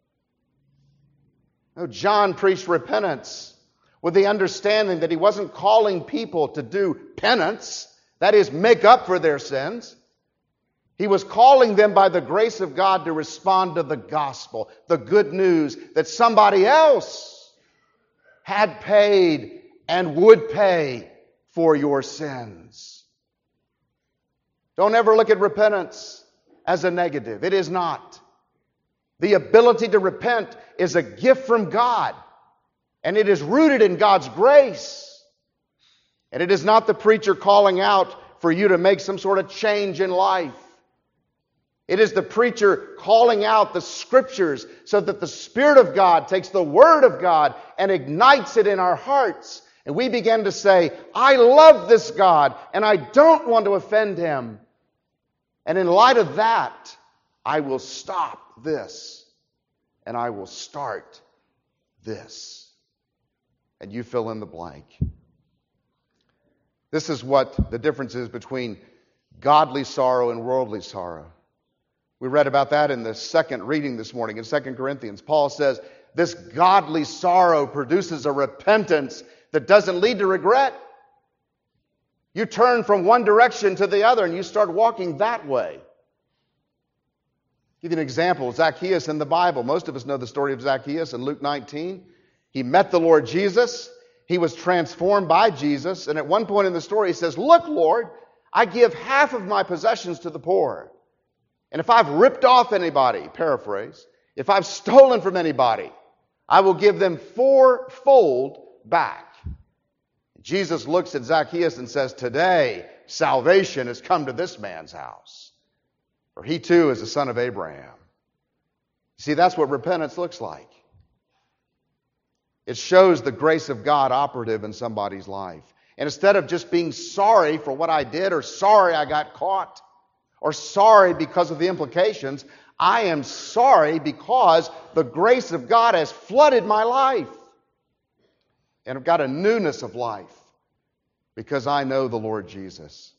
No, John preached repentance with the understanding that he wasn't calling people to do penance, that is, make up for their sins. He was calling them by the grace of God to respond to the gospel, the good news that somebody else had paid and would pay for your sins. Don't ever look at repentance as a negative. It is not. The ability to repent is a gift from God, and it is rooted in God's grace. And it is not the preacher calling out for you to make some sort of change in life. It is the preacher calling out the Scriptures so that the Spirit of God takes the Word of God and ignites it in our hearts. And we begin to say, I love this God and I don't want to offend Him. And in light of that, I will stop this and I will start this. And you fill in the blank. This is what the difference is between godly sorrow and worldly sorrow. We read about that in the second reading this morning in 2 Corinthians. Paul says, this godly sorrow produces a repentance that doesn't lead to regret. You turn from one direction to the other and you start walking that way. I'll give you an example. Zacchaeus in the Bible. Most of us know the story of Zacchaeus in Luke 19. He met the Lord Jesus. He was transformed by Jesus. And at one point in the story, he says, look, Lord, I give half of my possessions to the poor. And if I've ripped off anybody, paraphrase, if I've stolen from anybody, I will give them fourfold back. Jesus looks at Zacchaeus and says, today salvation has come to this man's house. For he too is a son of Abraham. See, that's what repentance looks like. It shows the grace of God operative in somebody's life. And instead of just being sorry for what I did or sorry I got caught, or sorry because of the implications, I am sorry because the grace of God has flooded my life. And I've got a newness of life because I know the Lord Jesus.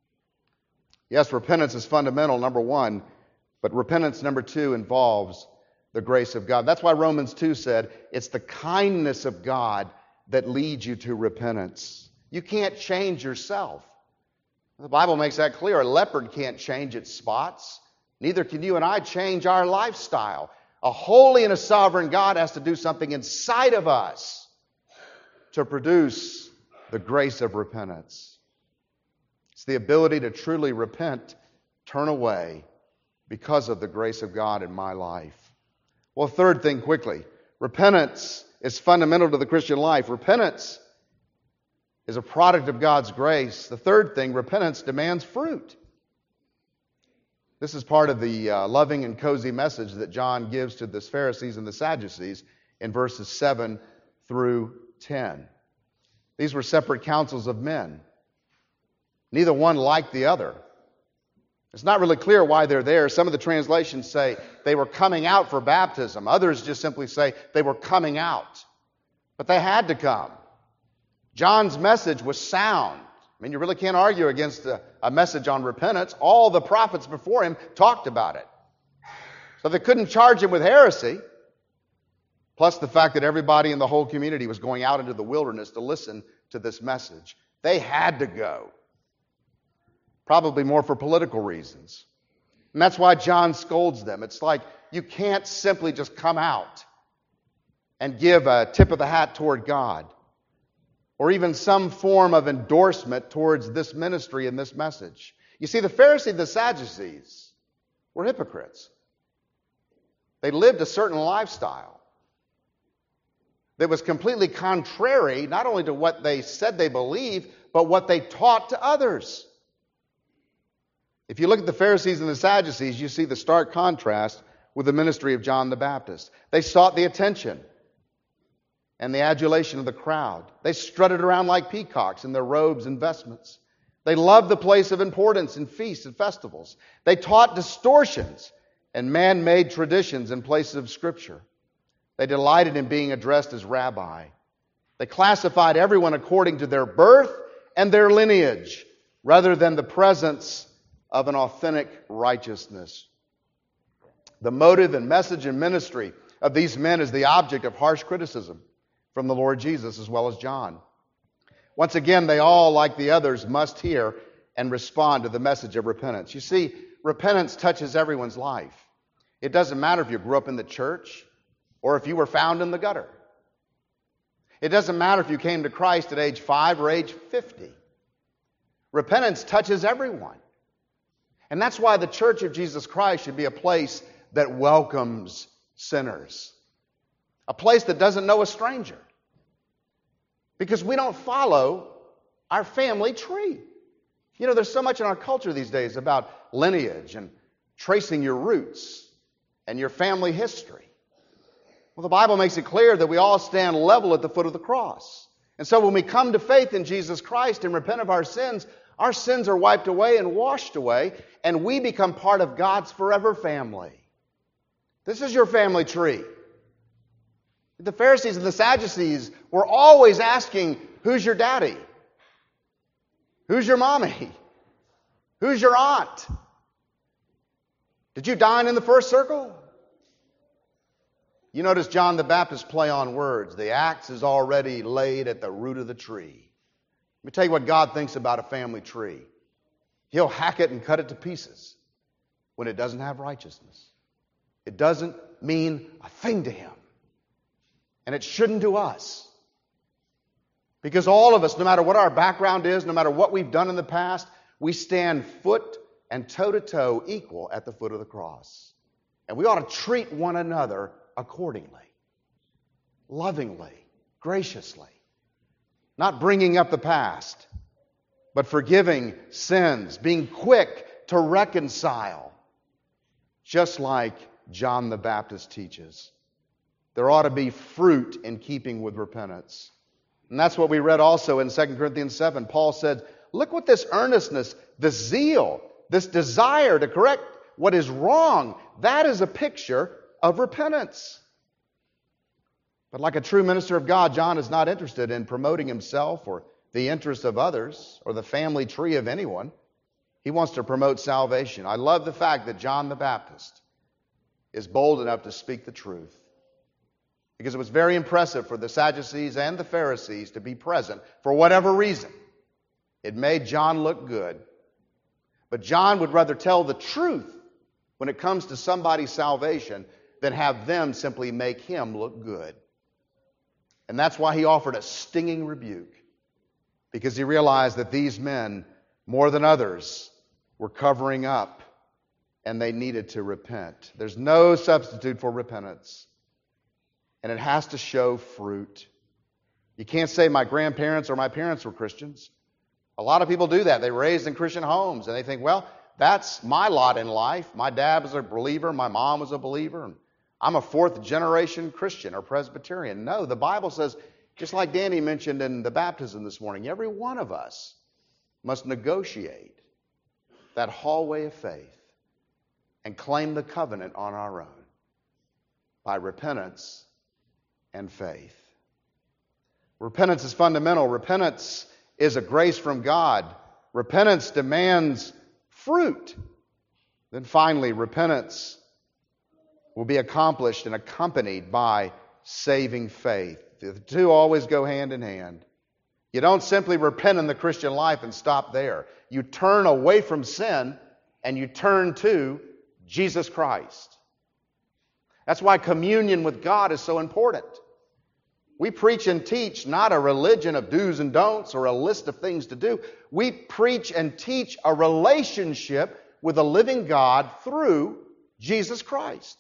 Yes, repentance is fundamental, number one, but repentance, number two, involves the grace of God. That's why Romans 2 said, it's the kindness of God that leads you to repentance. You can't change yourself. The Bible makes that clear. A leopard can't change its spots. Neither can you and I change our lifestyle. A holy and a sovereign God has to do something inside of us to produce the grace of repentance. It's the ability to truly repent, turn away because of the grace of God in my life. Well, third thing quickly. Repentance is fundamental to the Christian life. Repentance is a product of God's grace. The third thing, repentance demands fruit. This is part of the loving and cozy message that John gives to the Pharisees and the Sadducees in verses 7 through 10. These were separate councils of men. Neither one liked the other. It's not really clear why they're there. Some of the translations say they were coming out for baptism. Others just simply say they were coming out. But they had to come. John's message was sound. I mean, you really can't argue against a message on repentance. All the prophets before him talked about it. So they couldn't charge him with heresy. Plus the fact that everybody in the whole community was going out into the wilderness to listen to this message. They had to go. Probably more for political reasons. And that's why John scolds them. It's like you can't simply just come out and give a tip of the hat toward God, or even some form of endorsement towards this ministry and this message. You see, the Pharisees and the Sadducees were hypocrites. They lived a certain lifestyle that was completely contrary not only to what they said they believed, but what they taught to others. If you look at the Pharisees and the Sadducees, you see the stark contrast with the ministry of John the Baptist. They sought the attention and the adulation of the crowd. They strutted around like peacocks in their robes and vestments. They loved the place of importance in feasts and festivals. They taught distortions and man-made traditions in places of Scripture. They delighted in being addressed as rabbi. They classified everyone according to their birth and their lineage, rather than the presence of an authentic righteousness. The motive and message and ministry of these men is the object of harsh criticism from the Lord Jesus as well as John. Once again, they all, like the others, must hear and respond to the message of repentance. You see, repentance touches everyone's life. It doesn't matter if you grew up in the church or if you were found in the gutter. It doesn't matter if you came to Christ at age 5 or age 50. Repentance touches everyone. And that's why the Church of Jesus Christ should be a place that welcomes sinners. A place that doesn't know a stranger. Because we don't follow our family tree. You know, there's so much in our culture these days about lineage and tracing your roots and your family history. Well, the Bible makes it clear that we all stand level at the foot of the cross. And so when we come to faith in Jesus Christ and repent of our sins are wiped away and washed away, and we become part of God's forever family. This is your family tree. The Pharisees and the Sadducees were always asking, who's your daddy? Who's your mommy? Who's your aunt? Did you dine in the first circle? You notice John the Baptist play on words. The axe is already laid at the root of the tree. Let me tell you what God thinks about a family tree. He'll hack it and cut it to pieces when it doesn't have righteousness. It doesn't mean a thing to Him. And it shouldn't to us. Because all of us, no matter what our background is, no matter what we've done in the past, we stand foot and toe-to-toe equal at the foot of the cross. And we ought to treat one another accordingly. Lovingly, graciously. Not bringing up the past, but forgiving sins, being quick to reconcile. Just like John the Baptist teaches. There ought to be fruit in keeping with repentance. And that's what we read also in 2 Corinthians 7. Paul said, look what this earnestness, this zeal, this desire to correct what is wrong, that is a picture of repentance. But like a true minister of God, John is not interested in promoting himself or the interests of others or the family tree of anyone. He wants to promote salvation. I love the fact that John the Baptist is bold enough to speak the truth. Because it was very impressive for the Sadducees and the Pharisees to be present for whatever reason. It made John look good. But John would rather tell the truth when it comes to somebody's salvation than have them simply make him look good. And that's why he offered a stinging rebuke. Because he realized that these men, more than others, were covering up and they needed to repent. There's no substitute for repentance. And it has to show fruit. You can't say my grandparents or my parents were Christians. A lot of people do that. They were raised in Christian homes and they think, well, that's my lot in life. My dad was a believer. My mom was a believer. And I'm a fourth generation Christian or Presbyterian. No, the Bible says, just like Danny mentioned in the baptism this morning, every one of us must negotiate that hallway of faith and claim the covenant on our own by repentance and faith. Repentance is fundamental. Repentance is a grace from God. Repentance demands fruit. Then finally, repentance will be accomplished and accompanied by saving faith. The two always go hand in hand. You don't simply repent in the Christian life and stop there. You turn away from sin and you turn to Jesus Christ. That's why communion with God is so important. We preach and teach not a religion of do's and don'ts or a list of things to do. We preach and teach a relationship with a living God through Jesus Christ.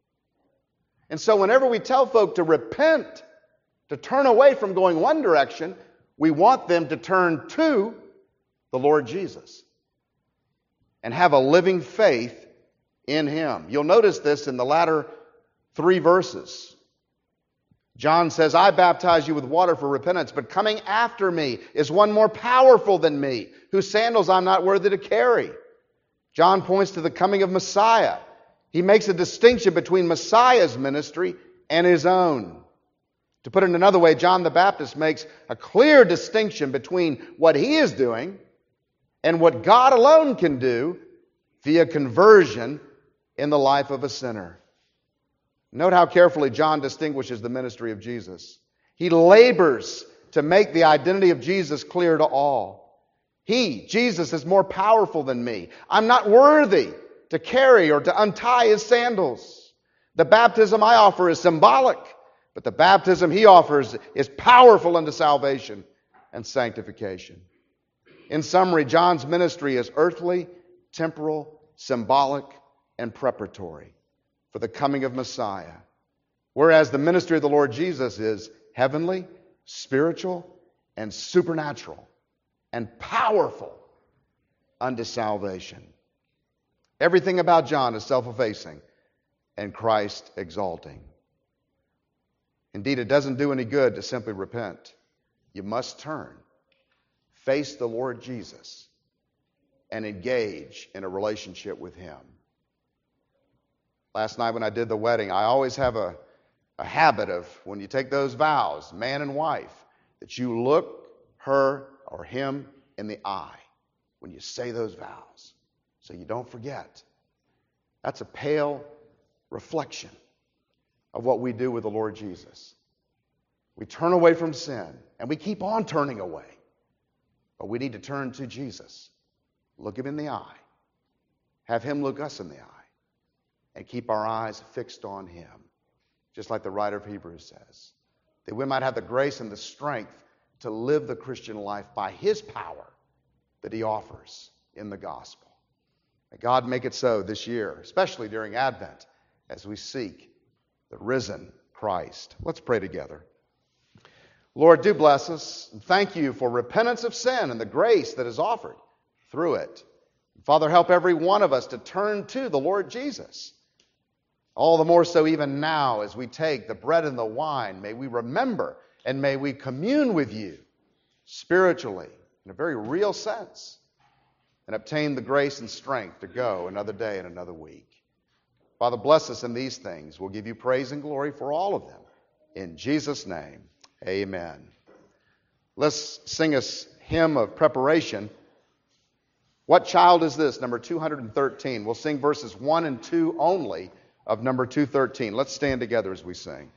And so whenever we tell folk to repent, to turn away from going one direction, we want them to turn to the Lord Jesus and have a living faith in Him. You'll notice this in the latter 3 verses. John says, I baptize you with water for repentance, but coming after me is one more powerful than me, whose sandals I'm not worthy to carry. John points to the coming of Messiah. He makes a distinction between Messiah's ministry and his own. To put it another way, John the Baptist makes a clear distinction between what he is doing and what God alone can do via conversion in the life of a sinner. Note how carefully John distinguishes the ministry of Jesus. He labors to make the identity of Jesus clear to all. He, Jesus, is more powerful than me. I'm not worthy to carry or to untie his sandals. The baptism I offer is symbolic, but the baptism he offers is powerful unto salvation and sanctification. In summary, John's ministry is earthly, temporal, symbolic, and preparatory for the coming of Messiah. Whereas the ministry of the Lord Jesus is heavenly, spiritual, and supernatural, and powerful unto salvation. Everything about John is self-effacing and Christ exalting. Indeed, it doesn't do any good to simply repent. You must turn, face the Lord Jesus, and engage in a relationship with Him. Last night when I did the wedding, I always have a habit of, when you take those vows, man and wife, that you look her or him in the eye when you say those vows, so you don't forget. That's a pale reflection of what we do with the Lord Jesus. We turn away from sin, and we keep on turning away. But we need to turn to Jesus, look Him in the eye, have Him look us in the eye, and keep our eyes fixed on Him, just like the writer of Hebrews says, that we might have the grace and the strength to live the Christian life by His power that He offers in the gospel. May God make it so this year, especially during Advent, as we seek the risen Christ. Let's pray together. Lord, do bless us, and thank You for repentance of sin and the grace that is offered through it. Father, help every one of us to turn to the Lord Jesus. All the more so even now as we take the bread and the wine, may we remember and may we commune with You spiritually in a very real sense and obtain the grace and strength to go another day and another week. Father, bless us in these things. We'll give You praise and glory for all of them. In Jesus' name, amen. Let's sing a hymn of preparation. What Child Is This? Number 213. We'll sing verses 1 and 2 only of number 213. Let's stand together as we sing.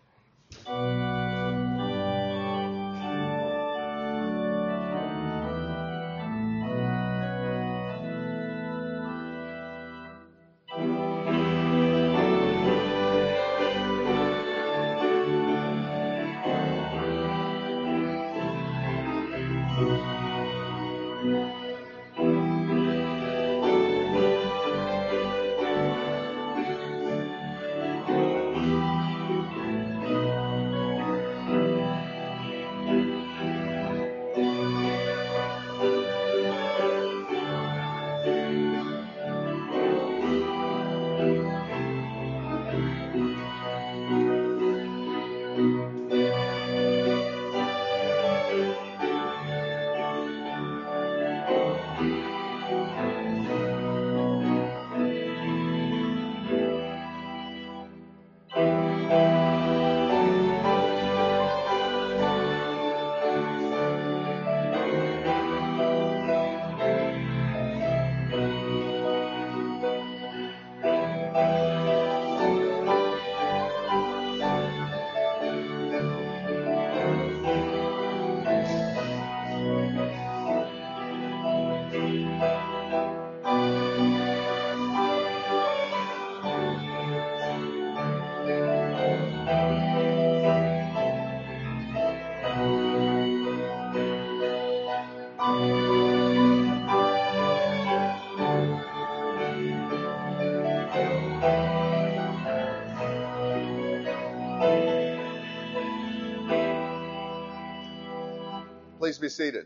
Please be seated.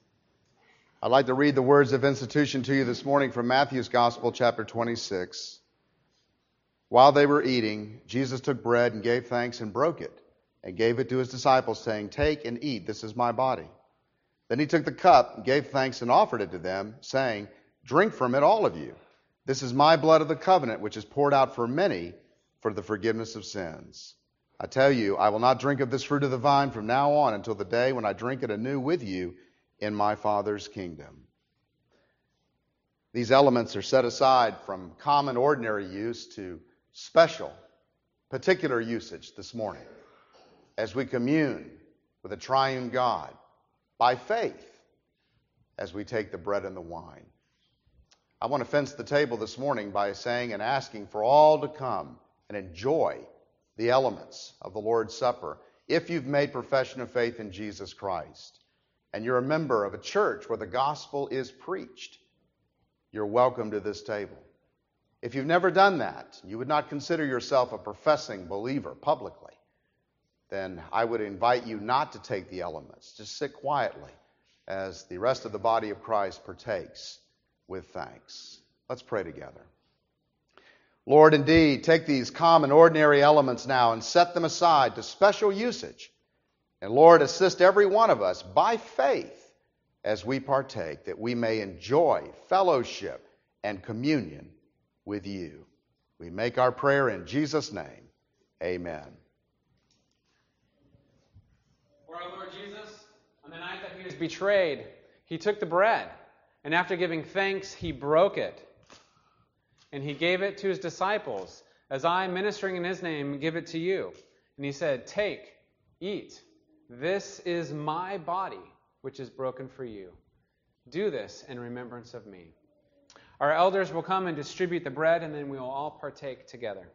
I'd like to read the words of institution to you this morning from Matthew's Gospel, chapter 26. While they were eating, Jesus took bread and gave thanks and broke it and gave it to His disciples, saying, "Take and eat, this is my body." Then He took the cup and gave thanks and offered it to them, saying, "Drink from it, all of you. This is my blood of the covenant, which is poured out for many for the forgiveness of sins. I tell you, I will not drink of this fruit of the vine from now on until the day when I drink it anew with you in my Father's kingdom." These elements are set aside from common, ordinary use to special, particular usage this morning as we commune with the triune God by faith as we take the bread and the wine. I want to fence the table this morning by saying and asking for all to come and enjoy the elements of the Lord's Supper if you've made profession of faith in Jesus Christ and you're a member of a church where the gospel is preached. You're welcome to this table. If you've never done that, you would not consider yourself a professing believer publicly, then I would invite you not to take the elements. Just sit quietly as the rest of the body of Christ partakes with thanks. Let's pray together. Lord, indeed, take these common, ordinary elements now and set them aside to special usage. And Lord, assist every one of us by faith as we partake, that we may enjoy fellowship and communion with you. We make our prayer in Jesus' name. Amen. For our Lord Jesus, on the night that he was betrayed, he took the bread, and after giving thanks, he broke it. And he gave it to his disciples, as I, ministering in his name, give it to you. And he said, "Take, eat. This is my body, which is broken for you. Do this in remembrance of me." Our elders will come and distribute the bread, and then we will all partake together.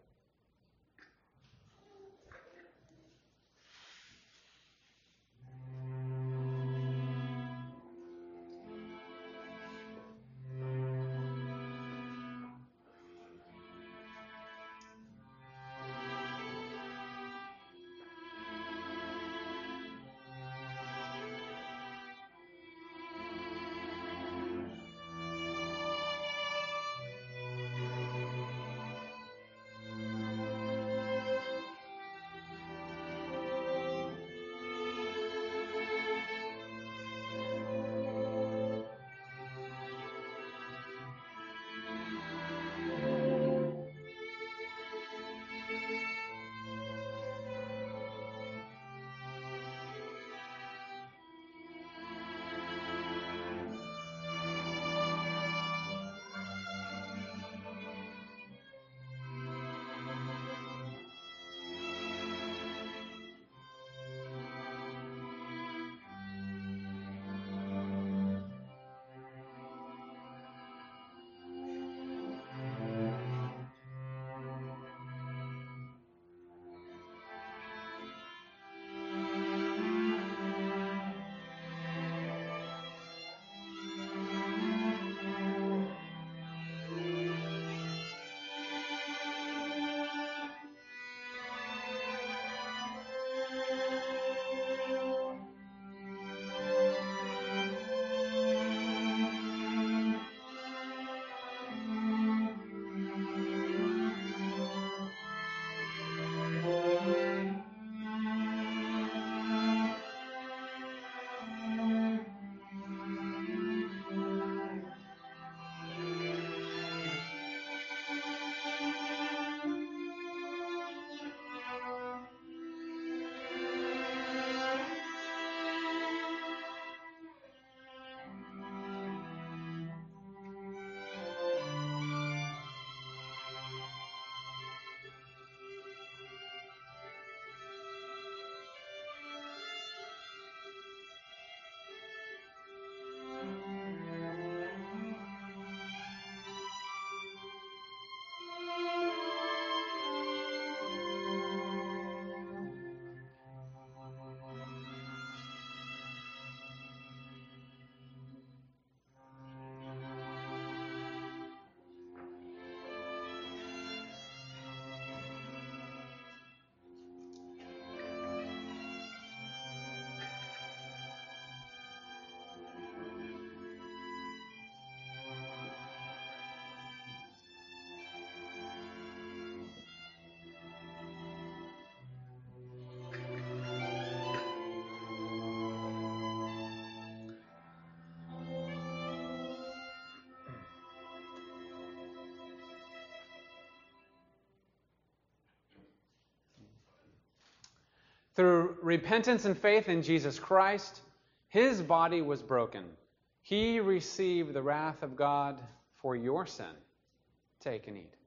Through repentance and faith in Jesus Christ, his body was broken. He received the wrath of God for your sin. Take and eat.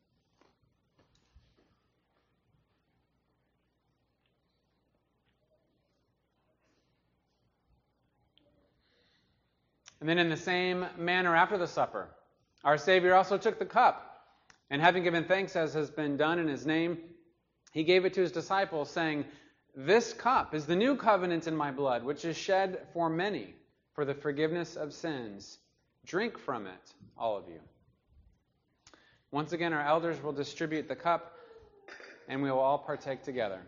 And then in the same manner after the supper, our Savior also took the cup, and having given thanks as has been done in his name, he gave it to his disciples, saying, "This cup is the new covenant in my blood, which is shed for many for the forgiveness of sins. Drink from it, all of you." Once again, our elders will distribute the cup, and we will all partake together.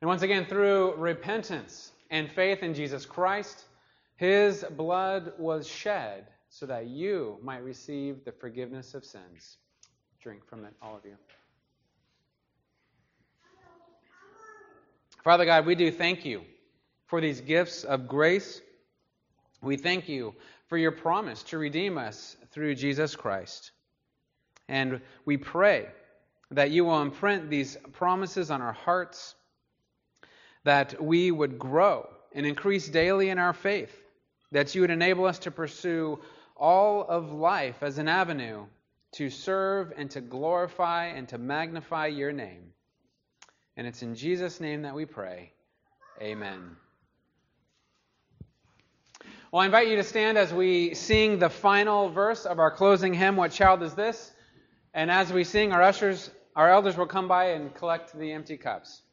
And once again, through repentance and faith in Jesus Christ, His blood was shed so that you might receive the forgiveness of sins. Drink from it, all of you. Father God, we do thank you for these gifts of grace. We thank you for your promise to redeem us through Jesus Christ. And we pray that you will imprint these promises on our hearts, that we would grow and increase daily in our faith, that you would enable us to pursue all of life as an avenue to serve and to glorify and to magnify your name. And it's in Jesus' name that we pray. Amen. Well, I invite you to stand as we sing the final verse of our closing hymn, What Child Is This? And as we sing, our elders will come by and collect the empty cups.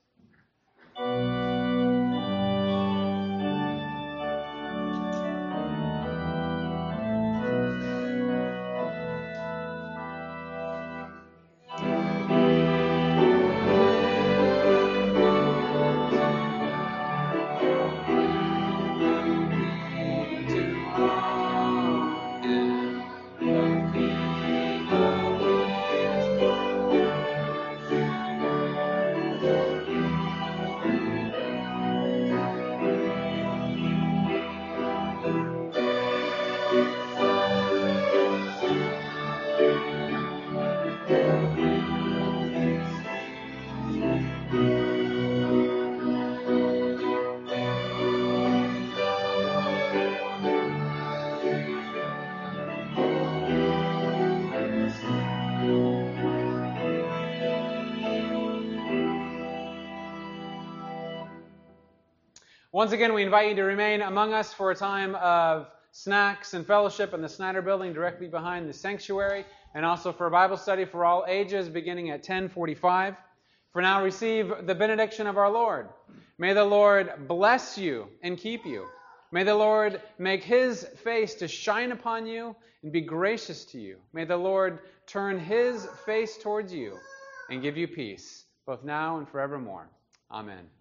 Once again, we invite you to remain among us for a time of snacks and fellowship in the Snyder Building directly behind the sanctuary, and also for a Bible study for all ages beginning at 10:45. For now, receive the benediction of our Lord. May the Lord bless you and keep you. May the Lord make His face to shine upon you and be gracious to you. May the Lord turn His face towards you and give you peace, both now and forevermore. Amen.